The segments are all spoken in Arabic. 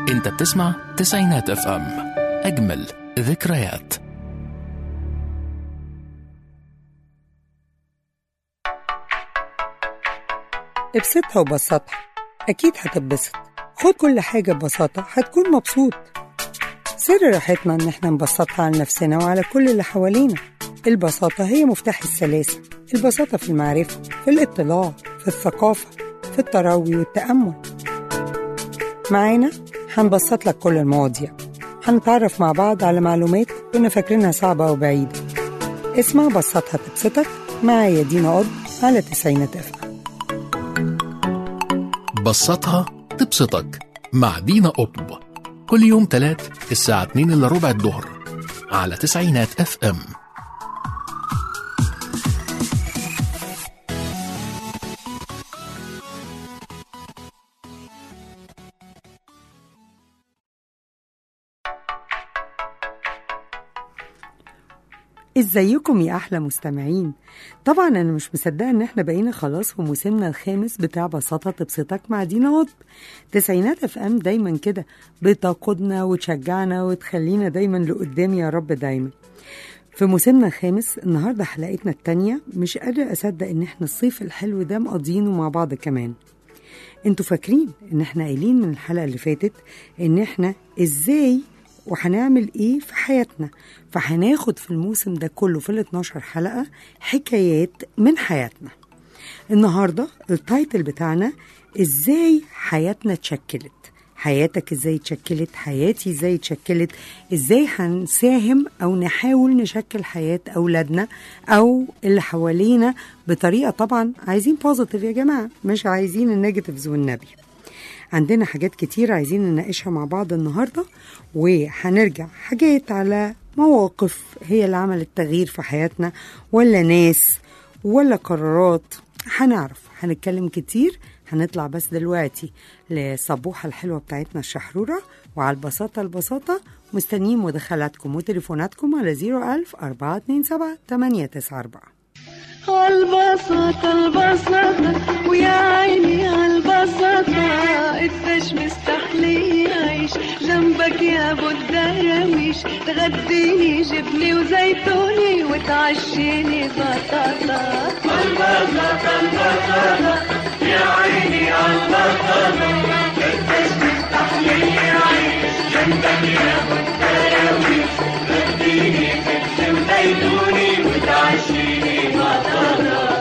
انت بتسمع تسعينات اف ام، اجمل ذكريات. ابسطها وبسطها، أكيد هتتبسط. خد كل حاجة ببساطة هتكون مبسوط. سر راحتنا إن احنا نبسطها على نفسنا وعلى كل اللي حوالينا. البساطة هي مفتاح السلاسة. البساطة في المعرفة، في الاطلاع، في الثقافة، في التروي والتأمل. معانا هنبسط لك كل المواضيع، هنتعرف مع بعض على معلومات كنا فاكرينها صعبة وبعيدة. اسمع بسطها تبسطك معايا دينا قض على تسعينات اف ام. بسطها تبسطك مع دينا قطب، كل يوم تلات الساعة 2:15 الظهر على تسعينات اف ام. ازيكم يا احلى مستمعين؟ طبعا انا مش مصدقه ان احنا بقينا خلاص في موسمنا الخامس بتاع بساطه تبسطك مع دينا قطب. تسعينات اف ام دايما كده بتقودنا وتشجعنا وتخلينا دايما لقدام يا رب دايما. في موسمنا الخامس النهارده حلقتنا التانية. مش قادره اصدق ان احنا الصيف الحلو ده مقضينه مع بعض كمان. انتوا فاكرين ان احنا قايلين من الحلقه اللي فاتت ان احنا ازاي وهنعمل ايه في حياتنا، فهناخد في الموسم ده كله في 12 حلقة حكايات من حياتنا. النهاردة التايتل بتاعنا ازاي حياتنا اتشكلت. حياتك ازاي اتشكلت، حياتي ازاي اتشكلت، ازاي هنساهم او نحاول نشكل حياة اولادنا او اللي حوالينا بطريقة طبعا عايزين بوزيتيف يا جماعة، مش عايزين النيجاتيفز والنبي. عندنا حاجات كتير عايزين نناقشها مع بعض النهاردة، وهنرجع حاجات على مواقف هي اللي عملت تغيير في حياتنا، ولا ناس، ولا قرارات. هنعرف، هنتكلم كتير. هنطلع بس دلوقتي للصبوحة الحلوة بتاعتنا الشحرورة، وعلى البساطة مستنيين مداخلاتكم وتليفوناتكم على 01000-427-894. البساطة ويا عيني عالبساطة، قديش مستحلي عيش جنبك يا ابو الدراويش، تغديني جبني وزيتوني وتعشيني بطاطا. البساطة يا عيني عالبساطة، قديش مستحلي عيش جنبك يا ابو الدراويش، تغديني جبني وزيتوني وتعشيني بطاطا.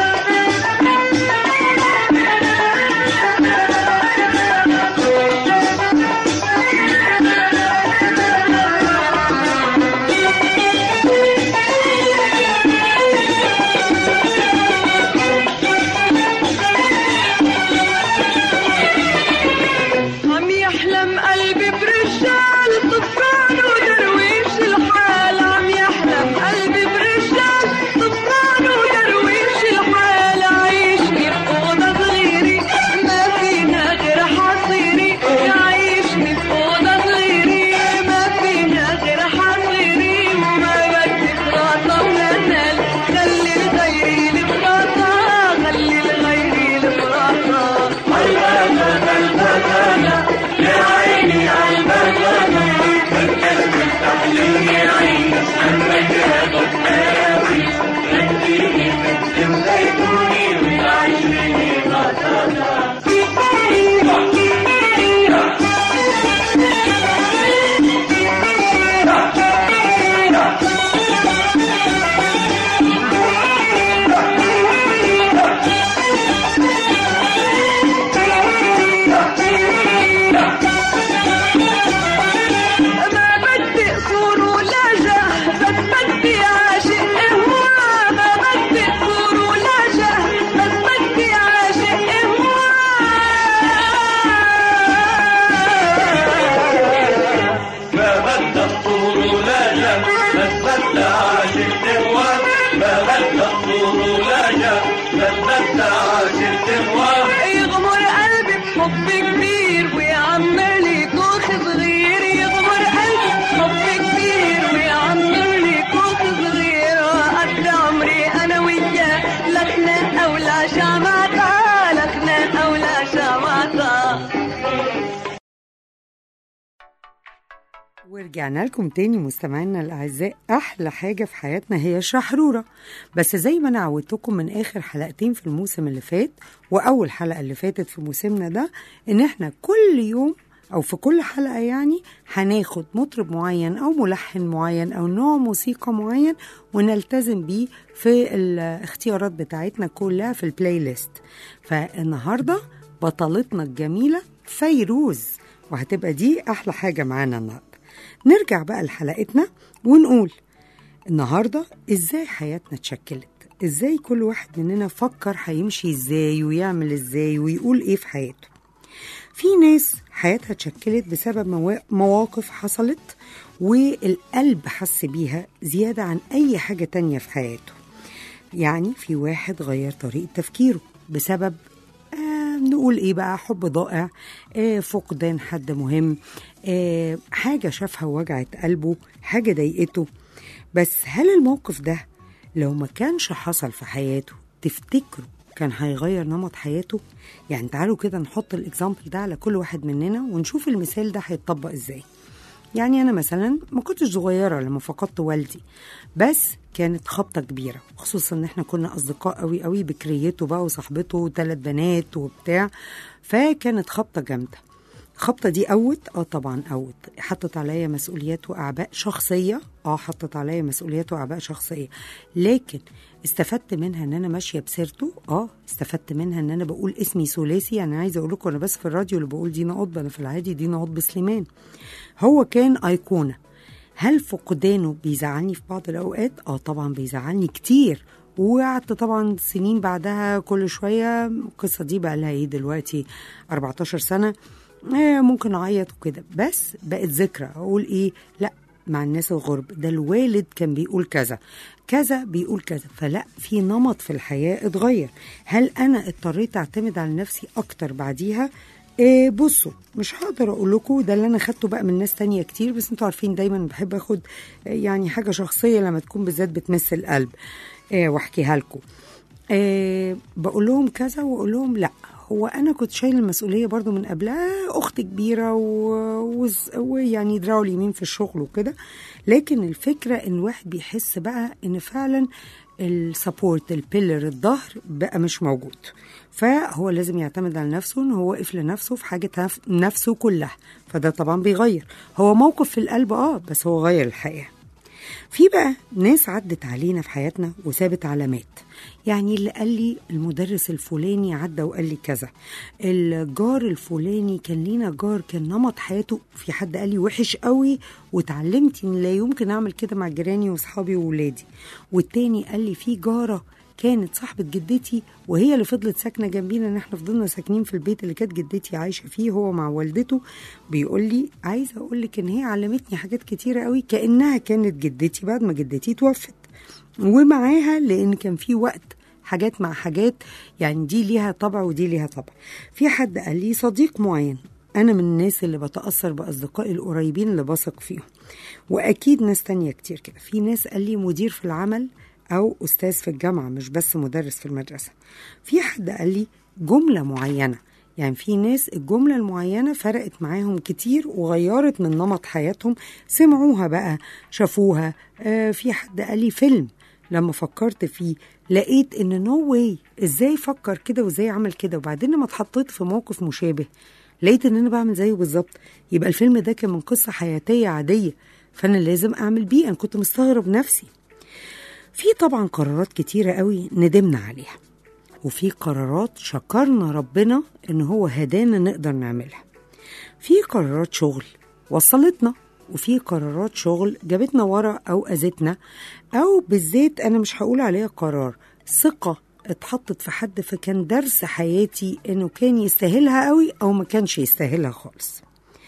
يغمر قلبي بحب كبير ويعمر لي كوخ صغير، يغمر قلبي بحب كبير ويعمر لي كوخ صغير، وقد عمري انا وياه لكنا اولى شمعة، لكنا اولى شمعة. ورجعنا لكم تاني مستمعينا الأعزاء. أحلى حاجة في حياتنا هي الشحرورة، بس زي ما أنا عودتكم من آخر حلقتين في الموسم اللي فات وأول حلقة اللي فاتت في موسمنا ده، إن إحنا كل يوم أو في كل حلقة يعني هناخد مطرب معين أو ملحن معين أو نوع موسيقى معين ونلتزم بيه في الاختيارات بتاعتنا كلها في البلاي ليست. فالنهاردة بطلتنا الجميلة فيروز، وهتبقى دي أحلى حاجة معانا النهاردة. نرجع بقى لحلقتنا ونقول النهاردة إزاي حياتنا اتشكلت، إزاي كل واحد مننا فكر هيمشي إزاي ويعمل إزاي ويقول إيه في حياته. في ناس حياتها اتشكلت بسبب مواقف حصلت والقلب حس بيها زيادة عن أي حاجة تانية في حياته. يعني في واحد غير طريقة تفكيره بسبب نقول ايه بقى، حب ضائع، فقدان حد مهم، حاجة شافها ووجعت قلبه، حاجة ضايقته. بس هل الموقف ده لو ما كانش حصل في حياته تفتكروا كان هيغير نمط حياته؟ يعني تعالوا كده نحط الاكزامبل ده على كل واحد مننا ونشوف المثال ده هيتطبق ازاي. يعني أنا مثلا ما كنتش صغيرة لما فقدت والدي، بس كانت خبطة كبيرة، خصوصا ان احنا كنا أصدقاء قوي قوي بكريته بقى وصاحبته وثلاث بنات وبتاع، فكانت خبطة جامدة. الخبطة دي طبعا حطت عليا مسؤوليات وأعباء شخصية، حطت عليا مسؤوليات وأعباء شخصية، لكن استفدت منها ان انا ماشيه بسيرته. استفدت منها ان انا بقول اسمي ثلاثي. يعني عايزه اقول لكم انا بس في الراديو اللي بقول دينا قطب، انا في العادي دينا قطب سليمان. هو كان ايقونه. هل فقدانه بيزعلني في بعض الاوقات؟ طبعا بيزعلني كتير، وقعدت طبعا سنين بعدها كل شويه. القصه دي بقى لها دلوقتي 14 سنه، ممكن اعيط وكده، بس بقت ذكرى اقول ايه، لا مع الناس الغرب ده الوالد كان بيقول كذا كذا بيقول كذا، فلا في نمط في الحياة اتغير. هل أنا اضطريت أعتمد على نفسي أكتر بعديها؟ بصوا، مش هقدر أقول لكم ده اللي أنا خدته بقى من ناس تانية كتير، بس انتوا عارفين دايما بحب أخد يعني حاجة شخصية لما تكون بالذات بتمس القلب واحكيها لكم. بقول لهم كذا وأقول لهم لا، هو أنا كنت شايل المسؤولية برضو من قبلها، أختي كبيرة ويعني دراعه اليمين في الشغل وكده، لكن الفكرة إن الواحد بيحس بقى إن فعلا السابورت البيلر الظهر بقى مش موجود، فهو لازم يعتمد على نفسه، إن هو واقف لنفسه في حاجة نفسه كلها، فده طبعا بيغير. هو موقف في القلب بس هو غير الحقيقة. في بقى ناس عدت علينا في حياتنا وسابت علامات. يعني اللي قال لي المدرس الفلاني عدى وقال لي كذا، الجار الفلاني كان لينا جار كان نمط حياته في حد قال لي وحش قوي وتعلمت ان لا يمكن اعمل كده مع جيراني واصحابي وولادي، والتاني قال لي في جاره كانت صاحبة جدتي وهي اللي فضلت ساكنة جنبينا، ان احنا فضلنا ساكنين في البيت اللي كانت جدتي عايشة فيه هو مع والدته. بيقول لي عايزة اقولك ان هي علمتني حاجات كتيرة قوي كأنها كانت جدتي بعد ما جدتي توفت، ومعاها لان كان في وقت حاجات مع حاجات، يعني دي ليها طبع ودي ليها طبع. في حد قال لي صديق معين، انا من الناس اللي بتأثر بأصدقائي القريبين اللي بثق فيهم، واكيد ناس تانية كتير كده. في ناس قال لي مدير في العمل أو أستاذ في الجامعة مش بس مدرس في المدرسة. في حد قال لي جملة معينة، يعني في ناس الجملة المعينة فرقت معاهم كتير وغيرت من نمط حياتهم، سمعوها بقى شافوها. في حد قال لي فيلم لما فكرت فيه لقيت إن نو واي، إزاي فكر كده وإزاي عمل كده، وبعدين لما اتحطيت في موقف مشابه لقيت إن أنا بعمل زيه بالظبط، يبقى الفيلم ده كان من قصة حياتية عادية، فأنا لازم أعمل بيه. أنا كنت مستغرب نفسي. في طبعا قرارات كتيرة قوي ندمنا عليها، وفي قرارات شكرنا ربنا إن هو هدانا نقدر نعملها. في قرارات شغل وصلتنا، وفي قرارات شغل جابتنا ورا أو أذتنا، أو بالذات أنا مش هقول عليها قرار، ثقة اتحطت في حد فكان درس حياتي إنه كان يستاهلها قوي أو ما كانش يستاهلها خالص.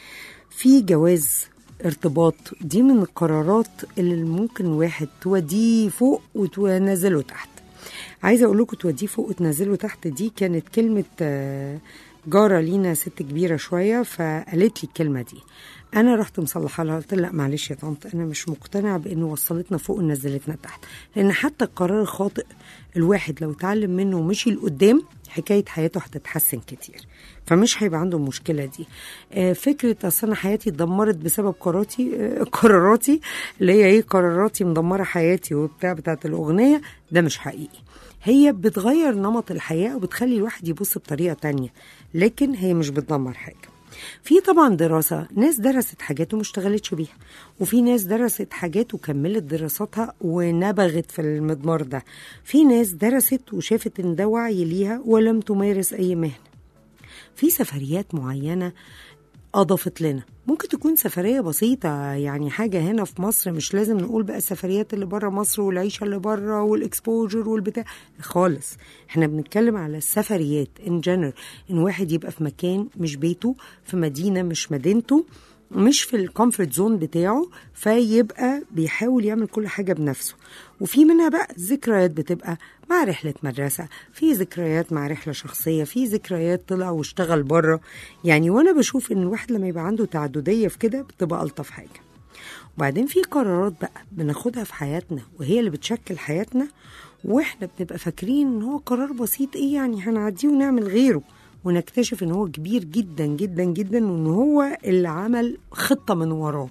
في جواز ارتباط، دي من القرارات اللي ممكن واحد توديه فوق وتنزله تحت. عايزة اقول لكم توديه فوق وتنزله تحت دي كانت كلمة جارة لينا ست كبيرة شوية فقالت لي الكلمة دي، أنا رحت مصلحة لها، قلت لا معلش يا طنط أنا مش مقتنعة بأنه وصلتنا فوق ونزلتنا تحت، لأن حتى القرار الخاطئ الواحد لو اتعلم منه ومشي لقدام حكاية حياته هتتحسن كتير، فمش هيبقى عنده المشكلة دي. فكرة أصل أنا حياتي اتدمرت بسبب قراراتي اللي هي ايه، قراراتي مدمرة حياتي وبتاع بتاعت الأغنية، ده مش حقيقي. هي بتغير نمط الحياة وبتخلي الواحد يبص بطريقة تانية، لكن هي مش بتدمر حاجة. في طبعا دراسة ناس درست حاجات وما اشتغلتش بيها، وفي ناس درست حاجات وكملت دراساتها ونبغت في المضمار ده، في ناس درست وشافت ان ده وعي ليها ولم تمارس اي مهنة. في سفريات معينة أضافت لنا، ممكن تكون سفرية بسيطة يعني حاجة هنا في مصر، مش لازم نقول بقى السفريات اللي برا مصر والعيشة اللي برا والإكسبوجر والبتاع خالص. احنا بنتكلم على السفريات in general، إن واحد يبقى في مكان مش بيته، في مدينة مش مدينته، مش في الكومفورت زون بتاعه، فيبقى بيحاول يعمل كل حاجة بنفسه. وفي منها بقى ذكريات بتبقى مع رحلة مدرسة، في ذكريات مع رحلة شخصية، في ذكريات طلع واشتغل بره يعني. وانا بشوف ان الواحد لما يبقى عنده تعددية في كده بتبقى ألطف حاجة. وبعدين في قرارات بقى بناخدها في حياتنا وهي اللي بتشكل حياتنا، واحنا بنبقى فاكرين ان هو قرار بسيط ايه يعني هنعديه ونعمل غيره، ونكتشف ان هو كبير جدا جدا جدا وان هو اللي عمل خطة من وراه.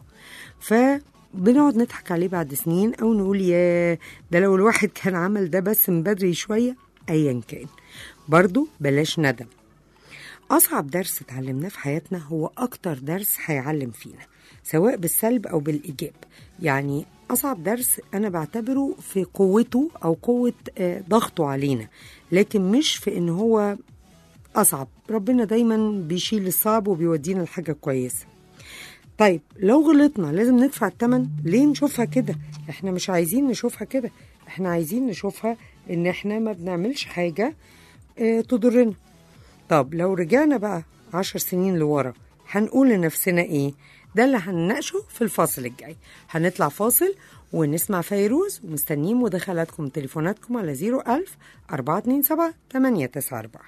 فبنقعد نضحك عليه بعد سنين او نقول يا ده لو الواحد كان عمل ده بس من بدري شوية. ايا كان برضو بلاش ندم. اصعب درس اتعلمناه في حياتنا هو اكتر درس هيعلم فينا، سواء بالسلب او بالايجاب. يعني اصعب درس انا بعتبره في قوته او قوة ضغطه علينا، لكن مش في ان هو أصعب. ربنا دايما بيشيل الصعب وبيودينا لحاجة كويسة. طيب لو غلطنا لازم ندفع الثمن؟ ليه نشوفها كده؟ احنا مش عايزين نشوفها كده، احنا عايزين نشوفها ان احنا ما بنعملش حاجة تضرنا. طب لو رجعنا بقى 10 سنين لورا هنقول لنفسنا ايه؟ ده اللي هنناقشه في الفاصل الجاي. هنطلع فاصل ونسمع فيروز، ومستنيين مداخلاتكم تليفوناتكم على 01000 427 894.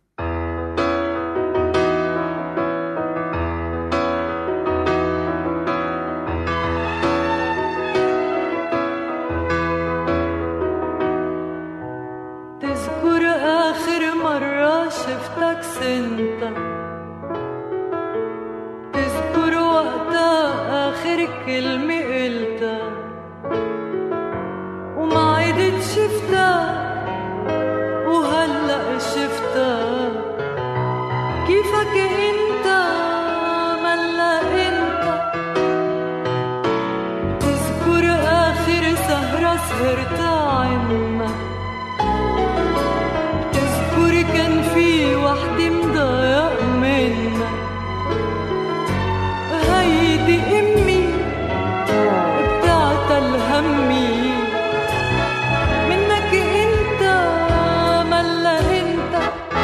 شفتك سنتك، تذكر وقتها آخر كلمة قلتها وما عدت شفتك، وهلأ شفتك كيفك انت ملا انت. تذكر آخر سهرة سهرتها عنك، كان في وحدي مضايق منك، هيدي امي بتعتل همي منك انت ملا انت.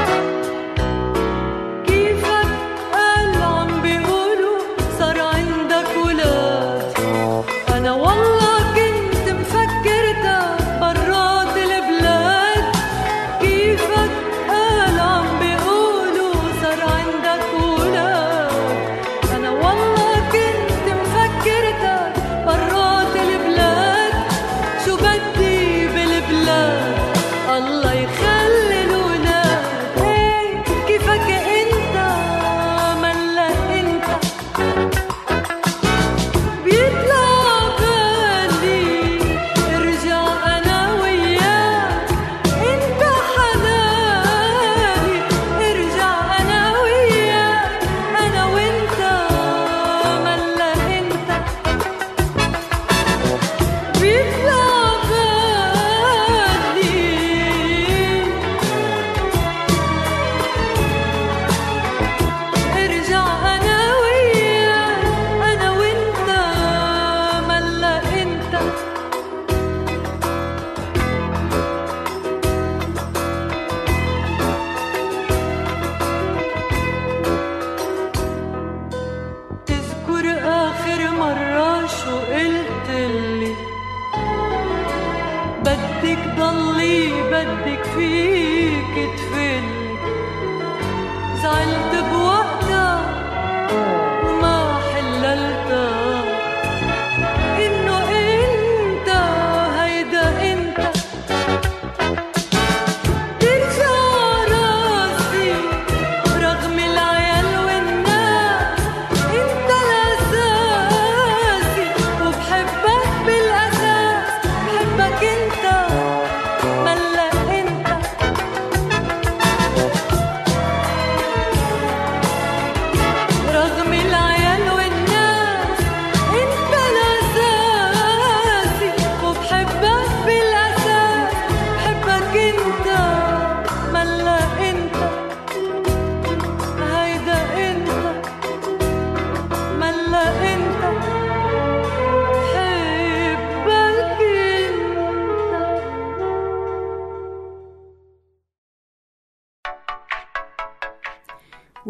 كيفك قال عم بيقولوا صار عندك ولاد، انا والله كنت مفكرتك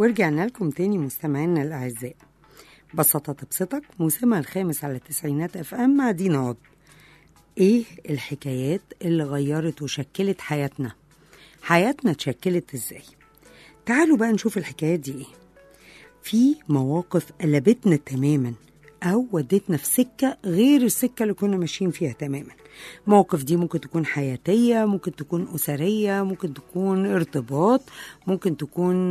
ورجعنا لكم تاني مستمعينا الأعزاء. بساطة تبسطك موسمها الخامس على تسعينات FM مع دينا عض. ايه الحكايات اللي غيرت وشكلت حياتنا؟ حياتنا اتشكلت ازاي؟ تعالوا بقى نشوف الحكايات دي ايه. في مواقف قلبتنا تماما أو ودتنا في سكة غير السكة اللي كنا ماشيين فيها تماما. مواقف دي ممكن تكون حياتية، ممكن تكون أسرية، ممكن تكون ارتباط، ممكن تكون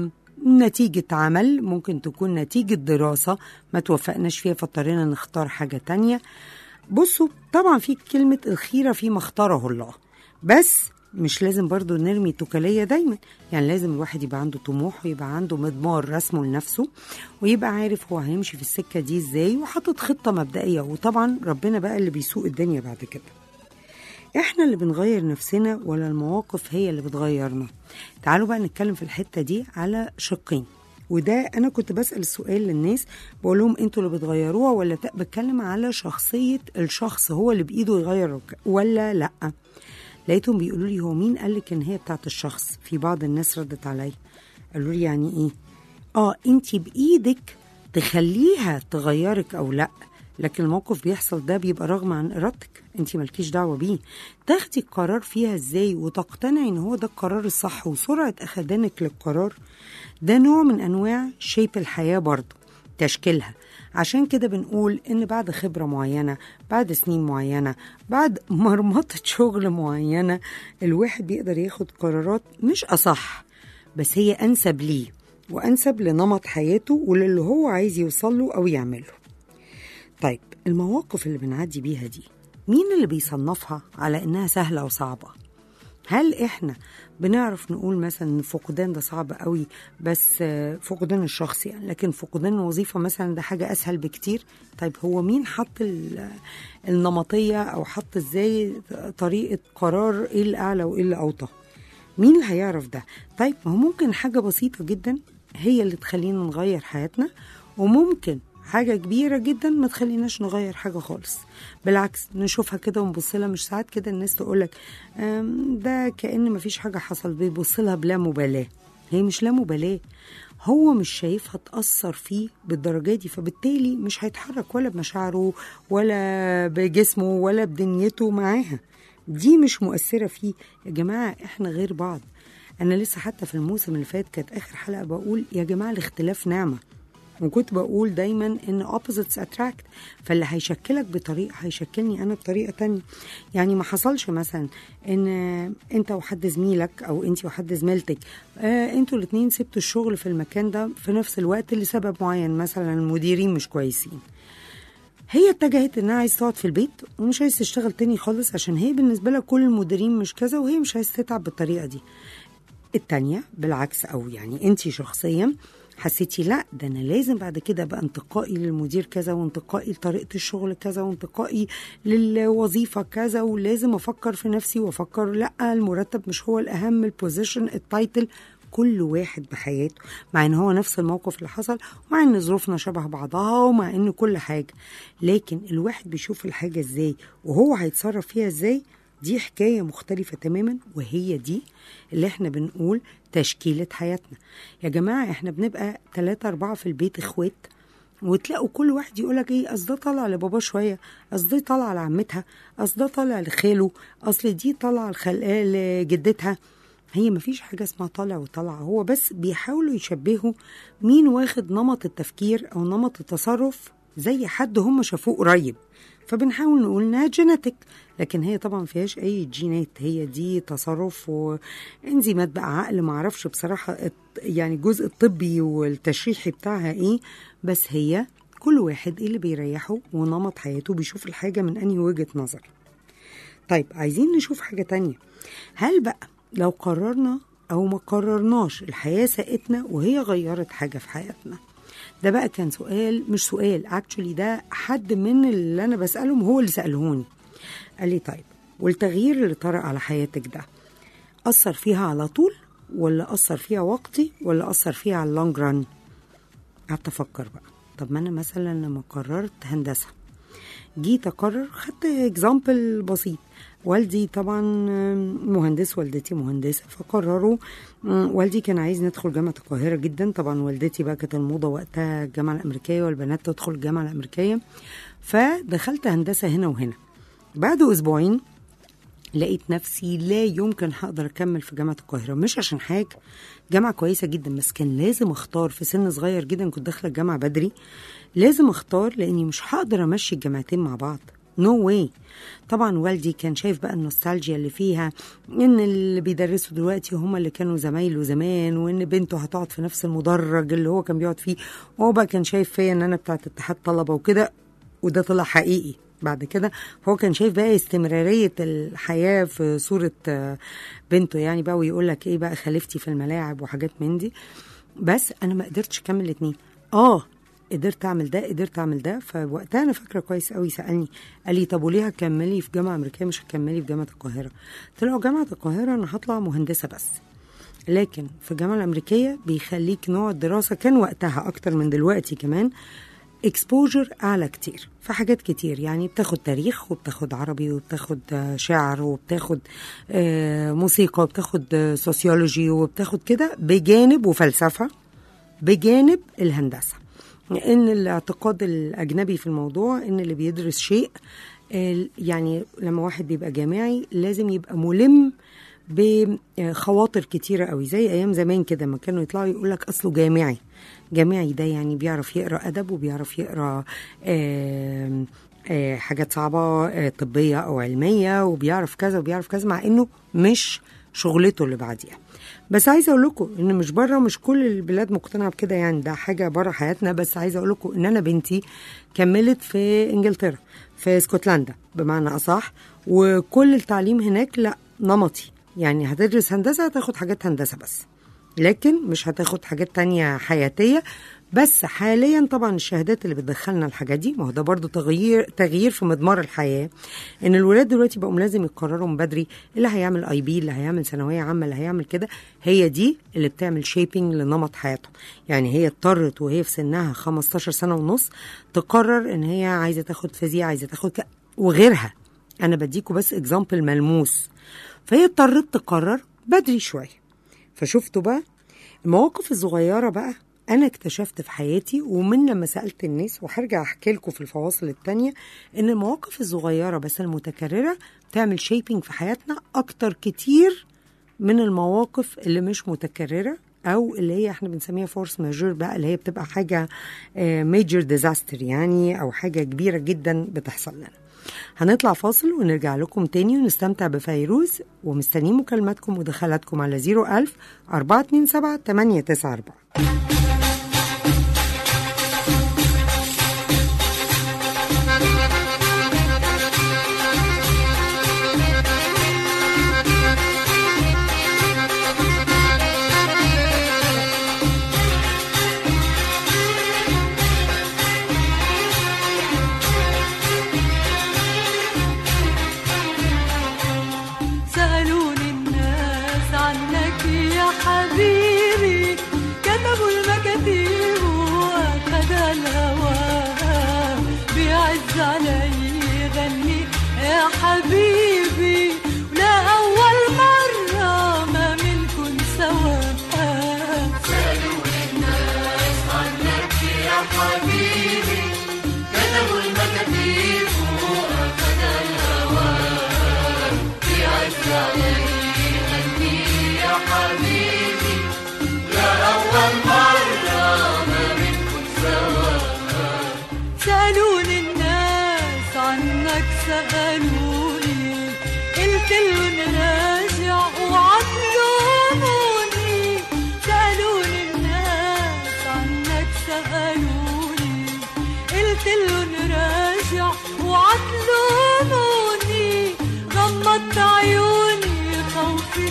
نتيجة عمل، ممكن تكون نتيجة دراسة ما توفقناش فيها فاضطرينا نختار حاجة تانية. بصوا طبعا في كلمة الخيرة فيما اختاره الله، بس مش لازم برضو نرمي توكلية دايما. يعني لازم الواحد يبقى عنده طموح ويبقى عنده مضمار رسمه لنفسه ويبقى عارف هو هيمشي في السكة دي ازاي وحاطط خطة مبدئية، وطبعا ربنا بقى اللي بيسوق الدنيا بعد كده. احنا اللي بنغير نفسنا ولا المواقف هي اللي بتغيرنا؟ تعالوا بقى نتكلم في الحتة دي على شقين. وده انا كنت بسأل السؤال للناس بقول لهم انتوا اللي بتغيروها ولا بتكلم على شخصية الشخص هو اللي بإيده يغير ولا لأ. لقيتهم بيقولوا لي هو مين قالك ان هي بتاعت الشخص؟ في بعض الناس ردت علي قالوا لي يعني ايه؟ انتي بإيدك تخليها تغيرك او لا، لكن الموقف بيحصل ده بيبقى رغم عن ارادتك، انتي مالكيش دعوة بيه. تاخدي القرار فيها ازاي وتقتنعي ان هو ده القرار الصح وسرعة اخدانك للقرار ده نوع من انواع شيب الحياة برضو، تشكيلها. عشان كده بنقول ان بعد خبرة معينة، بعد سنين معينة، بعد مرمطة شغل معينة، الواحد بيقدر ياخد قرارات مش أصح بس هي أنسب ليه وأنسب لنمط حياته وللي هو عايز يوصله أو يعمله. طيب المواقف اللي بنعدي بيها دي مين اللي بيصنفها على إنها سهلة وصعبة؟ هل إحنا بنعرف نقول مثلا ان فقدان ده صعب قوي بس فقدان الشخص يعني، لكن فقدان الوظيفة مثلا ده حاجة أسهل بكتير؟ طيب هو مين حط النمطية أو حط ازاي طريقة قرار ايه الأعلى وايه اللي أوطى؟ مين اللي هيعرف ده؟ طيب ما هو ممكن حاجة بسيطة جدا هي اللي تخلينا نغير حياتنا، وممكن حاجة كبيرة جدا ما تخليناش نغير حاجة خالص. بالعكس نشوفها كده ونبصلها. مش ساعات كده الناس تقولك ده كأن مفيش حاجة حصل، بيبصلها بلا مبالاة. هي مش لا مبالاة، هو مش شايفها تأثر فيه بالدرجة دي، فبالتالي مش هيتحرك ولا بمشاعره ولا بجسمه ولا بدنيته معاها، دي مش مؤثرة فيه. يا جماعة احنا غير بعض. أنا لسه حتى في الموسم اللي فات كانت آخر حلقة بقول يا جماعة الاختلاف نعمة، وكنت بقول دايما ان opposites attract، فاللي هيشكلك بطريقة هيشكلني انا بطريقة تانية. يعني ما حصلش مثلا ان انت وحد زميلك او انت وحد زميلتك انتوا الاتنين سبتوا الشغل في المكان ده في نفس الوقت لسبب معين، مثلا المديرين مش كويسين. هي اتجهت انها عايز تقعد في البيت ومش عايز تشتغل تاني خالص عشان هي بالنسبة لها كل المديرين مش كذا، وهي مش عايز تتعب بالطريقة دي. التانية بالعكس، او يعني انت شخصيا حسيتي لا ده انا لازم بعد كده ابقى انتقائي للمدير كذا وانتقائي لطريقه الشغل كذا وانتقائي للوظيفه كذا، ولازم افكر في نفسي وافكر لا المرتب مش هو الاهم، البوزيشن التايتل. كل واحد بحياته، مع ان هو نفس الموقف اللي حصل ومع ان ظروفنا شبه بعضها ومع ان كل حاجه، لكن الواحد بيشوف الحاجه ازاي وهو هيتصرف فيها ازاي، دي حكاية مختلفة تماما. وهي دي اللي احنا بنقول تشكيلة حياتنا. يا جماعة احنا بنبقى 3-4 في البيت اخوات، وتلاقوا كل واحد يقولك ايه، اصل ده طالع لبابا شوية، اصل دي طالع لعمتها، اصل ده طالع لخاله، اصل دي طالع لجدتها. هي مفيش حاجة اسمها طالع وطالع، هو بس بيحاولوا يشبهوا مين واخد نمط التفكير او نمط التصرف زي حد هم شافوه قريب، فبنحاول نقول انها جيناتيك، لكن هي طبعا فيهاش اي جينات، هي دي تصرف وانزيمات بقى، عقل معرفش بصراحة يعني الجزء الطبي والتشريحي بتاعها ايه، بس هي كل واحد اللي بيريحه ونمط حياته بيشوف الحاجة من انهي وجهة نظر. طيب عايزين نشوف حاجة تانية. هل بقى لو قررنا او ما قررناش الحياة ساقتنا وهي غيرت حاجة في حياتنا؟ ده بقى كان سؤال، مش سؤال اكشولي، ده حد من اللي انا بسألهم هو اللي سألهوني. قال لي طيب والتغيير اللي طرأ على حياتك ده أثر فيها على طول ولا أثر فيها وقتي ولا أثر فيها على اللونج ران؟ قعدت أفكر بقى، طب ما أنا مثلا لما قررت هندسة جيت أقرر، خدت اكزامبل بسيط. والدي طبعا مهندس، والدتي مهندسة، فقرروا. والدي كان عايز ندخل جامعة القاهرة جدا، طبعا والدتي بقى كانت الموضة وقتها الجامعة الأمريكية والبنات تدخل الجامعة الأمريكية، فدخلت هندسة هنا وهنا. بعد أسبوعين لقيت نفسي لا يمكن هقدر أكمل في جامعة القاهرة، مش عشان حاجة، جامعة كويسة جدا، بس كان لازم أختار في سن صغير جدا، كنت داخلة الجامعة بدري، لازم أختار لأني مش هقدر أمشي الجامعتين مع بعض. نو واي. طبعا والدي كان شايف بقى النوستالجيا اللي فيها، ان اللي بيدرسوا دلوقتي هم اللي كانوا زمايله زمان، وان بنته هتقعد في نفس المدرج اللي هو كان بيقعد فيه، وهو بقى كان شايف فيا ان انا بتاعت اتحاد طلبة وكده، وده طلع حقيقي بعد كده. فهو كان شايف بقى استمرارية الحياة في صورة بنته يعني بقى، ويقول لك ايه بقى خليفتي في الملاعب وحاجات من دي. بس انا ما قدرتش اكمل الاتنين. قدرت اعمل ده، قدرت اعمل ده. فوقتها انا فاكره كويس قوي، سالني قال لي طب وليه هتكملي في جامعه امريكيه مش هتكملي في جامعه القاهره؟ قلت له جامعه القاهره انا هطلع مهندسه بس، لكن في الجامعه الامريكيه بيخليك نوع الدراسه كان وقتها اكتر من دلوقتي كمان اكسبوجر اعلى كتير في حاجات كتير، يعني بتاخد تاريخ وبتاخد عربي وبتاخد شعر وبتاخد موسيقى وبتاخد سوسيولوجي وبتاخد كده بجانب، وفلسفه بجانب الهندسه. ان الاعتقاد الاجنبي في الموضوع ان اللي بيدرس شيء، يعني لما واحد بيبقى جامعي لازم يبقى ملم بخواطر كتيره قوي، زي ايام زمان كده ما كانوا يطلعوا يقول لك اصله جامعي ده يعني بيعرف يقرا ادب وبيعرف يقرا حاجات صعبه طبيه او علميه، وبيعرف كذا وبيعرف كذا، مع انه مش شغلته اللي بعديها. بس عايزه اقول لكم ان مش بره، مش كل البلاد مقتنعه بكده، يعني ده حاجه بره حياتنا. بس عايزه اقول لكم ان انا بنتي كملت في انجلترا، في اسكتلندا بمعنى اصح، وكل التعليم هناك لا نمطي، يعني هتدرس هندسه هتاخد حاجات هندسه بس، لكن مش هتاخد حاجات تانية حياتيه. بس حاليا طبعا الشهادات اللي بتدخلنا الحاجات دي، ما هو ده برضو تغيير في مضمار الحياه، ان الولاد دلوقتي بقوا لازم يقرروا من بدري اللي هيعمل اي بي، اللي هيعمل ثانويه عامه، اللي هيعمل كده. هي دي اللي بتعمل شيبينج لنمط حياتهم. يعني هي اضطرت وهي في سنها 15 سنه ونص تقرر ان هي عايزه تاخد فيزياء، عايزه تاخد وغيرها. انا بديكوا بس اكزامبل ملموس. فهي اضطرت تقرر بدري شويه. فشفتوا بقى المواقف الصغيره بقى أنا اكتشفت في حياتي، ومن لما سألت الناس، وهرجع أحكي لكم في الفواصل التانية، إن المواقف الصغيرة بس المتكررة تعمل شيبينج في حياتنا أكتر كتير من المواقف اللي مش متكررة، أو اللي هي احنا بنسميها فورس ماجور بقى، اللي هي بتبقى حاجة ميجر ديزاستر يعني، أو حاجة كبيرة جدا بتحصل لنا. هنطلع فاصل ونرجع لكم تاني ونستمتع بفيروز، ومستنيين مكالماتكم ودخلاتكم على 01000 427 894. حبيبي ولا أول مرة ما منكن سوا. سألوا الناس عنك يا حبيبي، كتبوا المكاتيب وأخذ الهوى، بيعز علي غني يا حبيبي، لا أول مرة ما منكن سوا. سألوني الناس عنك، سألوني قلت لهم راجع وعطلوني. سألوني الناس عنك، سألوني قلت لهم راجع وعطلوني. غمضت عيوني خوفي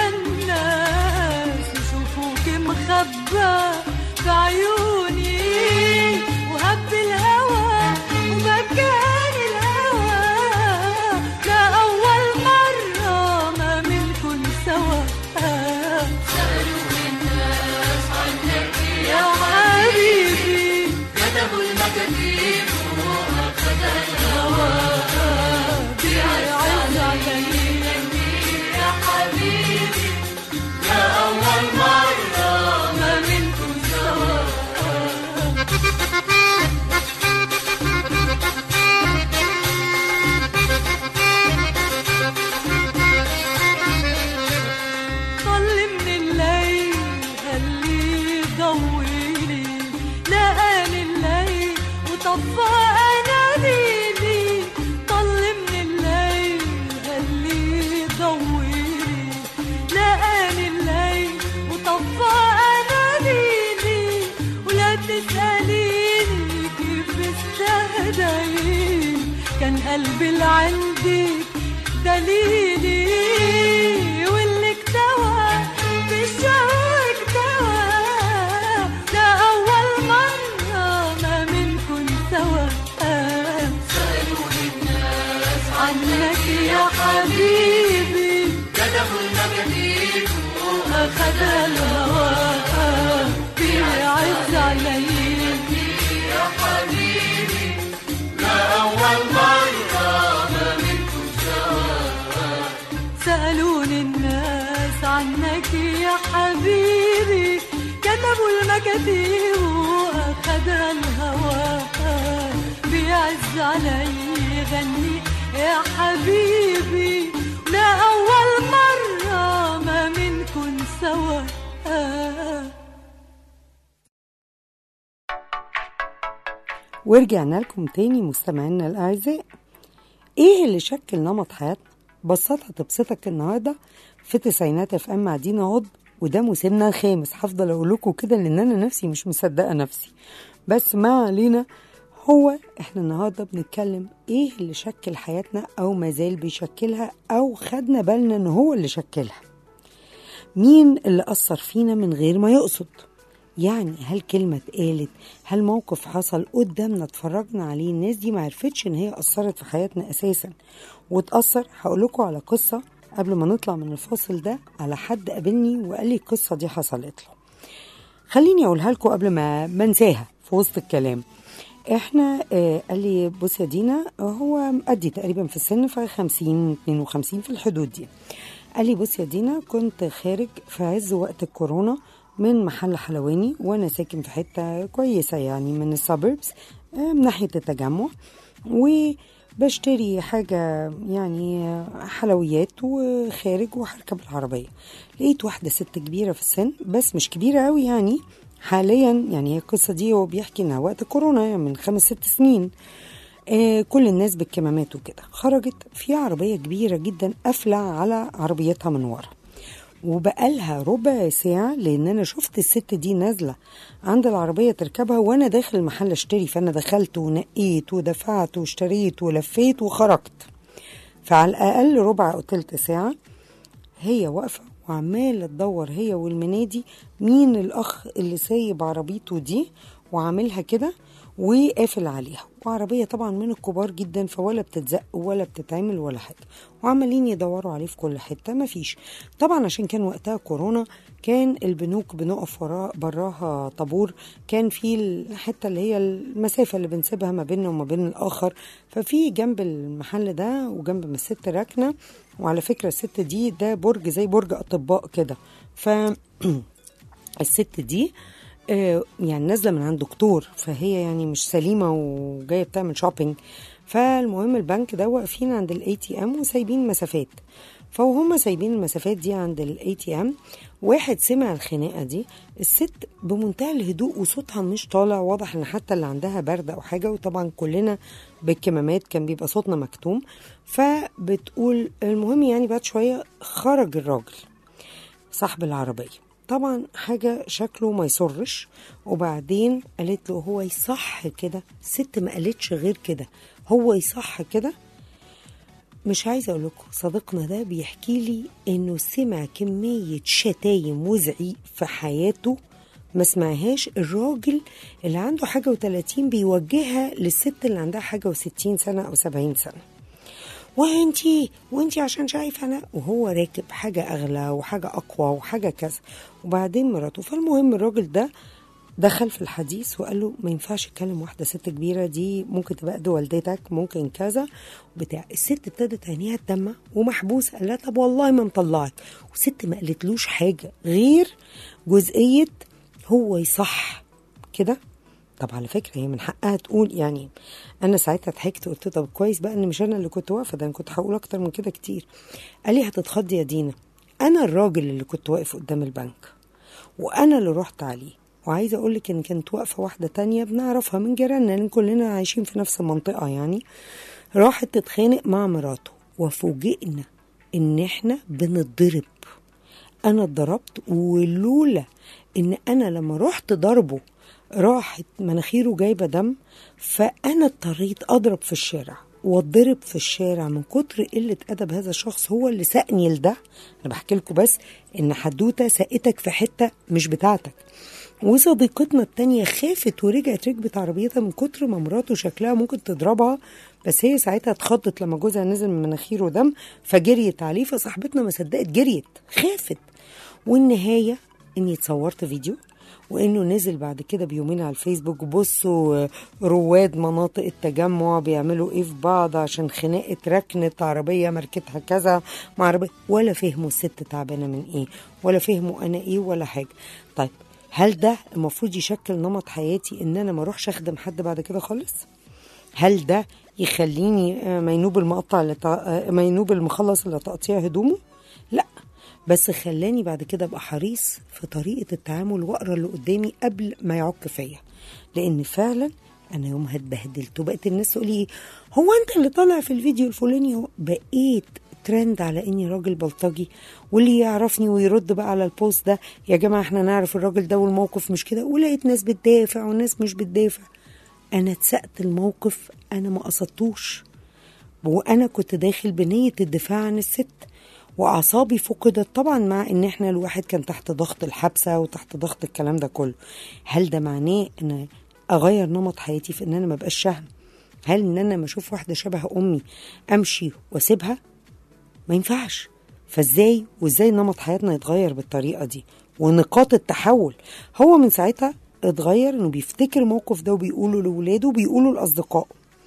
للناس يشوفوك مخبى بعيوني، وهب الهوى ومكان الهوى، لا أول مرة ما منكن سوا. سألوا الناس عنك يا حبيبي، كتبوا المكاتيب وأخذ الهوى، وطفى اناديلي، طل من الليل قال لي ضويلي، لقاني الليل وطفى اناديلي، ولا تسأليني كيف استهديني، كان قلبي اللي عندك دليلي، واللي اكتوى بالشوق اكتوى، ده أول مرة ما منكن سوا. سألوني الناس عنك يا حبيبي، كتبوا المكاتيب وأخذ الهوى، بيعز عليك يا حبيبي، لا أول مرة ما منكن سوا. سألوني الناس عنك يا حبيبي، كتبوا المكاتيب وأخذ الهوى، بيعز علي غني يا حبيبي، لا أول مرة ما منكن سوا. ورجعنا لكم تاني مستمعينا الأعزاء. ايه اللي شكل نمط حياتنا؟ بسطها تبسطك النهارده في تسعينات اف ام مع دينا عض، وده موسمنا الخامس. هفضل اقول لكم كده لان انا نفسي مش مصدقه نفسي، بس ما علينا. هو احنا النهارده بنتكلم ايه اللي شكل حياتنا او مازال بيشكلها او خدنا بالنا ان هو اللي شكلها. مين اللي اثر فينا من غير ما يقصد؟ يعني هل كلمة اتقالت، هل موقف حصل قدامنا اتفرجنا عليه الناس دي ما عرفتش ان هي اثرت في حياتنا اساسا وتأثر؟ هقولكوا على قصة قبل ما نطلع من الفاصل ده، على حد قابلني وقال لي القصة دي حصلت له. خليني اقولها لكم قبل ما انساها في وسط الكلام. احنا قال لي بص يا دينا، هو قدي تقريبا في السن، في 50 52 في الحدود دي. قال لي بص يا دينا، كنت خارج في عز وقت الكورونا من محل حلواني، وانا ساكن في حته كويسه يعني من السابربس من ناحيه التجمع، وبشتري حاجه يعني حلويات وخارج وهركب العربيه. لقيت واحده ست كبيره في السن، بس مش كبيره قوي يعني حاليا، يعني هي القصه دي هو بيحكي انها وقت كورونا يعني من 5-6 سنين. كل الناس بالكمامات وكده. خرجت في عربيه كبيره جدا قافله على عربيتها من ورا، وبقالها ربع ساعة، لأن أنا شفت الست دي نازلة عند العربية تركبها وأنا داخل المحل اشتري. فأنا دخلت ونقيت ودفعت واشتريت ولفيت وخرجت. فعلى الأقل ربع أو تلت ساعة هي واقفة وعمالة تدور هي والمنادي مين الأخ اللي سايب عربيته دي وعاملها كده وقافل عليها. وعربية طبعا من الكبار جدا، فولا بتتزق ولا بتتعمل ولا حاجة، وعمالين يدوروا عليه في كل حتة مفيش. طبعا عشان كان وقتها كورونا، كان البنوك بنقف براها طابور، كان في الحتة اللي هي المسافة اللي بنسيبها ما بيننا وما بين الآخر. ففي جنب المحل ده وجنب ما الست راكنة، وعلى فكرة الست دي ده برج زي برج أطباء كده، فالست دي يعني نازله من عند دكتور، فهي يعني مش سليمه وجايه بتعمل شوبينج. فالمهم البنك ده واقفين عند الاي تي ام وسايبين مسافات، فوهم سايبين المسافات دي عند الاي تي ام، واحد سمع الخناقه دي. الست بمنتهى الهدوء وصوتها مش طالع، واضح ان حتى اللي عندها برد او حاجه، وطبعا كلنا بالكمامات كان بيبقى صوتنا مكتوم. فبتقول المهم يعني بعد شويه خرج الراجل صاحب العربيه، طبعا حاجة شكله ما يسرش. وبعدين قالت له هو يصح كده؟ الست ما قالتش غير كده، هو يصح كده؟ مش عايزة اقول لكم صديقنا ده بيحكي لي انه سمع كمية شتايم وزعيق في حياته ما سمعهاش الراجل اللي عنده حاجة و30 بيوجهها للست اللي عندها حاجة و60 سنة او 70 سنة. وانتي عشان شايفه انا، وهو راكب حاجه اغلى وحاجه اقوى وحاجه كذا، وبعدين مراته. فالمهم الراجل ده دخل في الحديث وقال له ما ينفعش تكلم واحده ست كبيره، دي ممكن تبقى قد والدتك، ممكن كذا وبتاع. الست ابتدت عينيها تدمع ومحبوسه. قال لها طب والله ما مطلعك. والست ما قالتلوش حاجه غير جزئيه هو يصح كده. طب على فكرة هي من حقها تقول، يعني أنا ساعتها ضحكت قلت طب كويس بقى إن مش أنا اللي كنت واقفة، ده أنا كنت هقول أكتر من كده كتير. قال لي هتتخضي يا دينا، أنا الراجل اللي كنت واقف قدام البنك وأنا اللي رحت عليه وعايزة أقولك إن كانت واقفة واحدة تانية بنعرفها من جيراننا لأن كلنا عايشين في نفس المنطقة يعني، راحت تتخانق مع مراته وفوجئنا إن إحنا بنضرب. أنا اتضربت، ولولا إن أنا لما رحت ضربه راحت مناخيره جايبة دم، فأنا اضطريت أضرب في الشارع واتضرب في الشارع من كتر قلة أدب هذا الشخص. هو اللي سأني لده. أنا بحكي لكم بس إن حدوتة سأتك في حتة مش بتاعتك. وصديقتنا التانية خافت ورجعت ركبت عربيتها من كتر ما مراته شكلها ممكن تضربها، بس هي ساعتها اتخضت لما جوزها نزل من مناخيره دم فجريت عليه. فصاحبتنا ما صدقت جريت، خافت. والنهاية إني اتصورت فيديو وإنه نزل بعد كده بيومين على الفيسبوك. بصوا رواد مناطق التجمع بيعملوا إيه في بعض عشان خناقة ركنة عربية ماركتها كذا مع عربية، ولا فهموا الست تعبانة من إيه، ولا فهموا أنا إيه ولا حاجة. طيب هل ده المفروض يشكل نمط حياتي إن أنا ما أروحش أخدم حد بعد كده خالص؟ هل ده يخليني مينوب المخلص اللي تقطيع هدومه؟ لا، بس خلاني بعد كده ابقى حريص في طريقة التعامل واقرا اللي قدامي قبل ما يعك فيا، لان فعلا انا يومها اتبهدلت وبقت الناس تقول لي هو انت اللي طالع في الفيديو الفلاني. هو بقيت ترند على اني راجل بلطجي، واللي يعرفني ويرد بقى على البوست ده يا جماعة احنا نعرف الراجل ده والموقف مش كده، ولقيت ناس بتدافع وناس مش بتدافع. انا اتسقت الموقف، انا ما قصدتوش، وانا كنت داخل بنية الدفاع عن الست، واعصابي فقدت طبعا مع ان احنا الواحد كان تحت ضغط الحبسة وتحت ضغط الكلام ده كله. هل ده معناه ان اغير نمط حياتي في ان انا ما بقاش شهم؟ هل ان انا ما اشوف واحدة شبه امي امشي واسيبها؟ ما ينفعش. فازاي وازاي نمط حياتنا يتغير بالطريقة دي؟ ونقاط التحول هو من ساعتها اتغير انه بيفتكر الموقف ده وبيقوله لولاده وبيقوله لأصدقائه.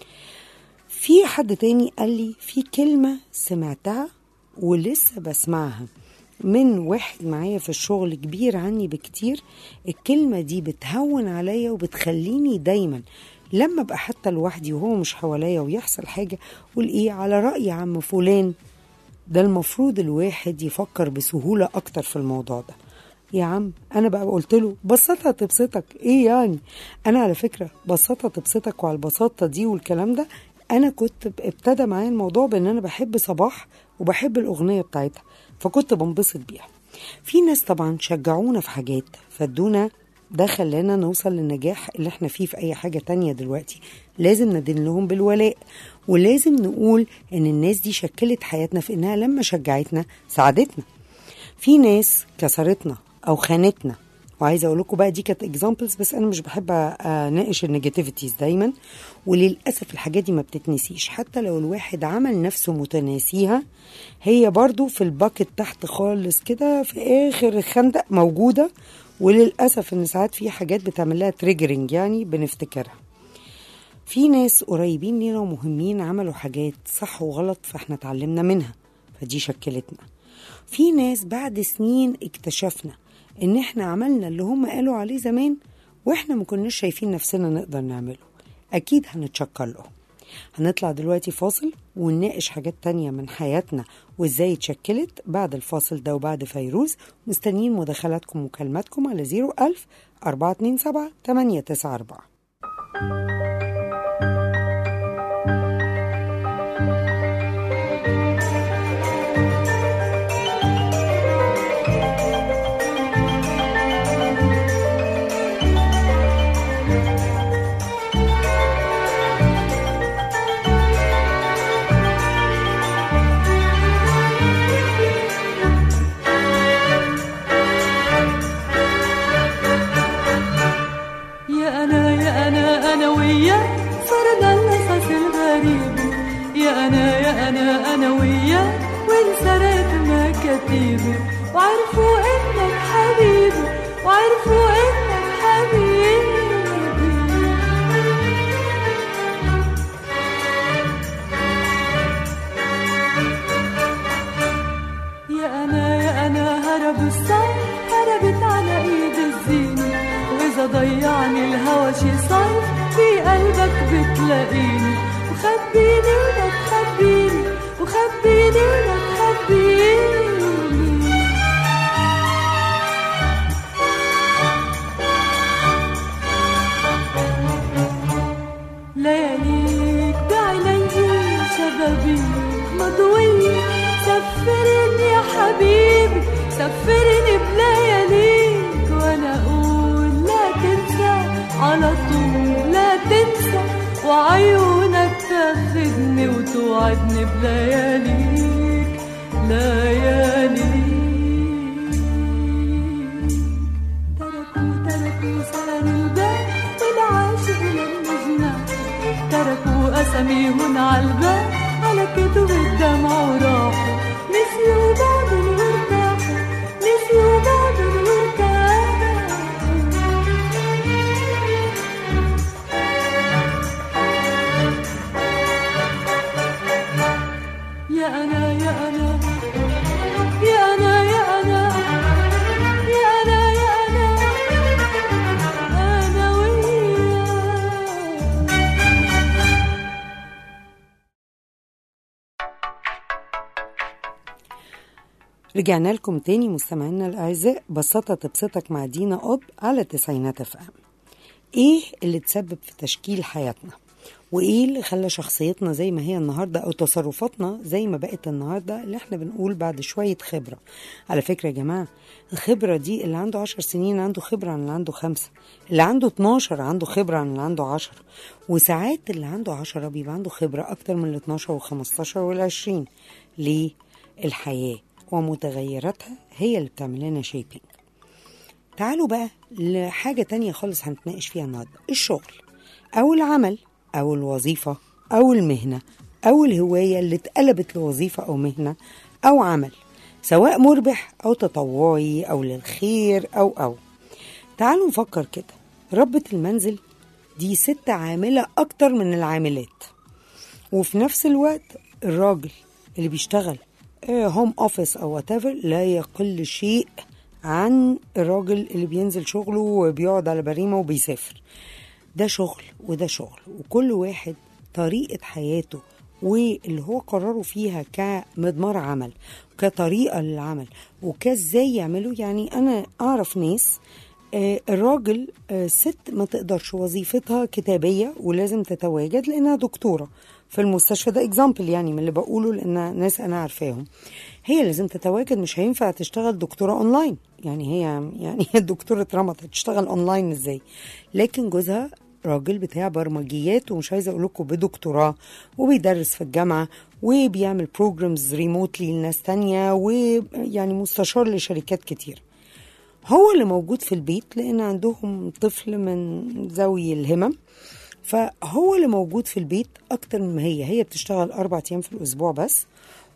في حد تاني قال لي في كلمة سمعتها ولسه بسمعها من واحد معايا في الشغل كبير عني بكتير. الكلمة دي بتهون عليا وبتخليني دايما لما ابقى حتى لوحدي وهو مش حواليا ويحصل حاجة قول ايه على رأي عم فلان. ده المفروض الواحد يفكر بسهولة اكتر في الموضوع ده. يا عم انا بقى قلت له بسطها تبسطك ايه يعني. انا على فكرة بسطها تبسطك وعلى البساطة دي والكلام ده انا كنت ابتدى معايا الموضوع بان انا بحب صباح وبحب الاغنية بتاعتها فكنت بنبسط بيها. في ناس طبعا شجعونا في حاجات فادونا، ده خلانا نوصل للنجاح اللي احنا فيه في اي حاجة تانية دلوقتي. لازم ندين لهم بالولاء، ولازم نقول ان الناس دي شكلت حياتنا في انها لما شجعتنا ساعدتنا. في ناس كسرتنا او خانتنا، وعايزه اقول لكم بقى دي كانت اكزامبلز، بس انا مش بحب اناقش النيجاتيفيتيز دايما، وللاسف الحاجات دي ما بتتنسيش حتى لو الواحد عمل نفسه متناسيها، هي برضو في الباكت تحت خالص كده في اخر الخندق موجوده. وللاسف ان ساعات في حاجات بتعمل لها تريجرنج يعني بنفتكرها. في ناس قريبين لينا ومهمين عملوا حاجات صح وغلط فاحنا اتعلمنا منها فدي شكلتنا. في ناس بعد سنين اكتشفنا ان احنا عملنا اللي هم قالوا عليه زمان واحنا ما كناش شايفين نفسنا نقدر نعمله، اكيد هنتشكر لهم. هنطلع دلوقتي فاصل ونناقش حاجات تانية من حياتنا وازاي اتشكلت. بعد الفاصل ده وبعد فيروز مستنيين مداخلاتكم ومكالماتكم على 01000 427 894. أنا وياك وانسرت مكاتيبي وعرفوا إنك حبيبي وعرفوا إنك حبيبي. يا أنا هرب الصيف هربت على إيد الزينة، وإذا ضيعني الهوى شي صيف في قلبك بتلاقيني، وخبيني لا تخبيني وخبيني لا تخبيني. حبيبي سفرني بلياليك، وانا اقول لا تنسى على طول لا تنسى، وعيونك تاخدني وتوعدني بلياليك لياليك. تركوا سهر الباب والعاشق لما جناح، تركوا أساميهن عالباب على كتب الدمع وراحوا، نسيوا بعض وارتاحوا، نسيوا بعض وارتاحوا. يا أنا يا أنا يا أنا يا أنا يا أنا يا أنا أنا وياك. رجعنا لكم تاني مستمعينا الأعزاء، بساطة تبسطك مع دينا قطب على تسعينات اف ام. ايه اللي تسبب في تشكيل حياتنا؟ وايه اللي خلى شخصيتنا زي ما هي النهاردة او تصرفاتنا زي ما بقت النهاردة؟ اللي احنا بنقول بعد شوية خبرة. على فكرة يا جماعة، الخبرة دي اللي عنده 10 سنين عنده خبرة عن اللي عنده 5، اللي عنده 12 عنده خبرة عن اللي عنده 10، وساعات اللي عنده 10 بيبقى عنده خبرة اكتر من ال 12 وال15 وال20. ليه؟ الحياة ومتغيراتها هي اللي بتعمل لنا شيبينج. تعالوا بقى لحاجة تانية خالص هنتناقش فيها النهاردة، الشغل أو العمل أو الوظيفة أو المهنة أو الهواية اللي اتقلبت لوظيفة أو مهنة أو عمل، سواء مربح أو تطوعي أو للخير أو تعالوا نفكر كده. ربة المنزل دي ست عاملة أكتر من العاملات، وفي نفس الوقت الراجل اللي بيشتغل هوم اوفيس او whatever لا يقل شيء عن الراجل اللي بينزل شغله وبيقعد على بريمة وبيسافر. ده شغل وده شغل، وكل واحد طريقة حياته واللي هو قرره فيها كمضمار عمل كطريقة للعمل وكازاي يعملوا. يعني أنا أعرف ناس الراجل ست ما تقدرش، وظيفتها كتابية ولازم تتواجد لأنها دكتورة في المستشفى. ده اكزامبل يعني من اللي بقوله لأن ناس أنا عارفاهم، هي لازم تتواجد، مش هينفع تشتغل دكتورة أونلاين. يعني هي الدكتورة رمت هتشتغل أونلاين إزاي؟ لكن جوزها راجل بتاع برمجيات، ومش عايزة أقول لكم بدكتوراه، وبيدرس في الجامعة وبيعمل بروجرامز ريموتلي لناس تانية، ويعني مستشار لشركات كتير. هو اللي موجود في البيت لأن عندهم طفل من ذوي الهمم، فهو اللي موجود في البيت أكتر مما هي بتشتغل 4 أيام في الأسبوع بس،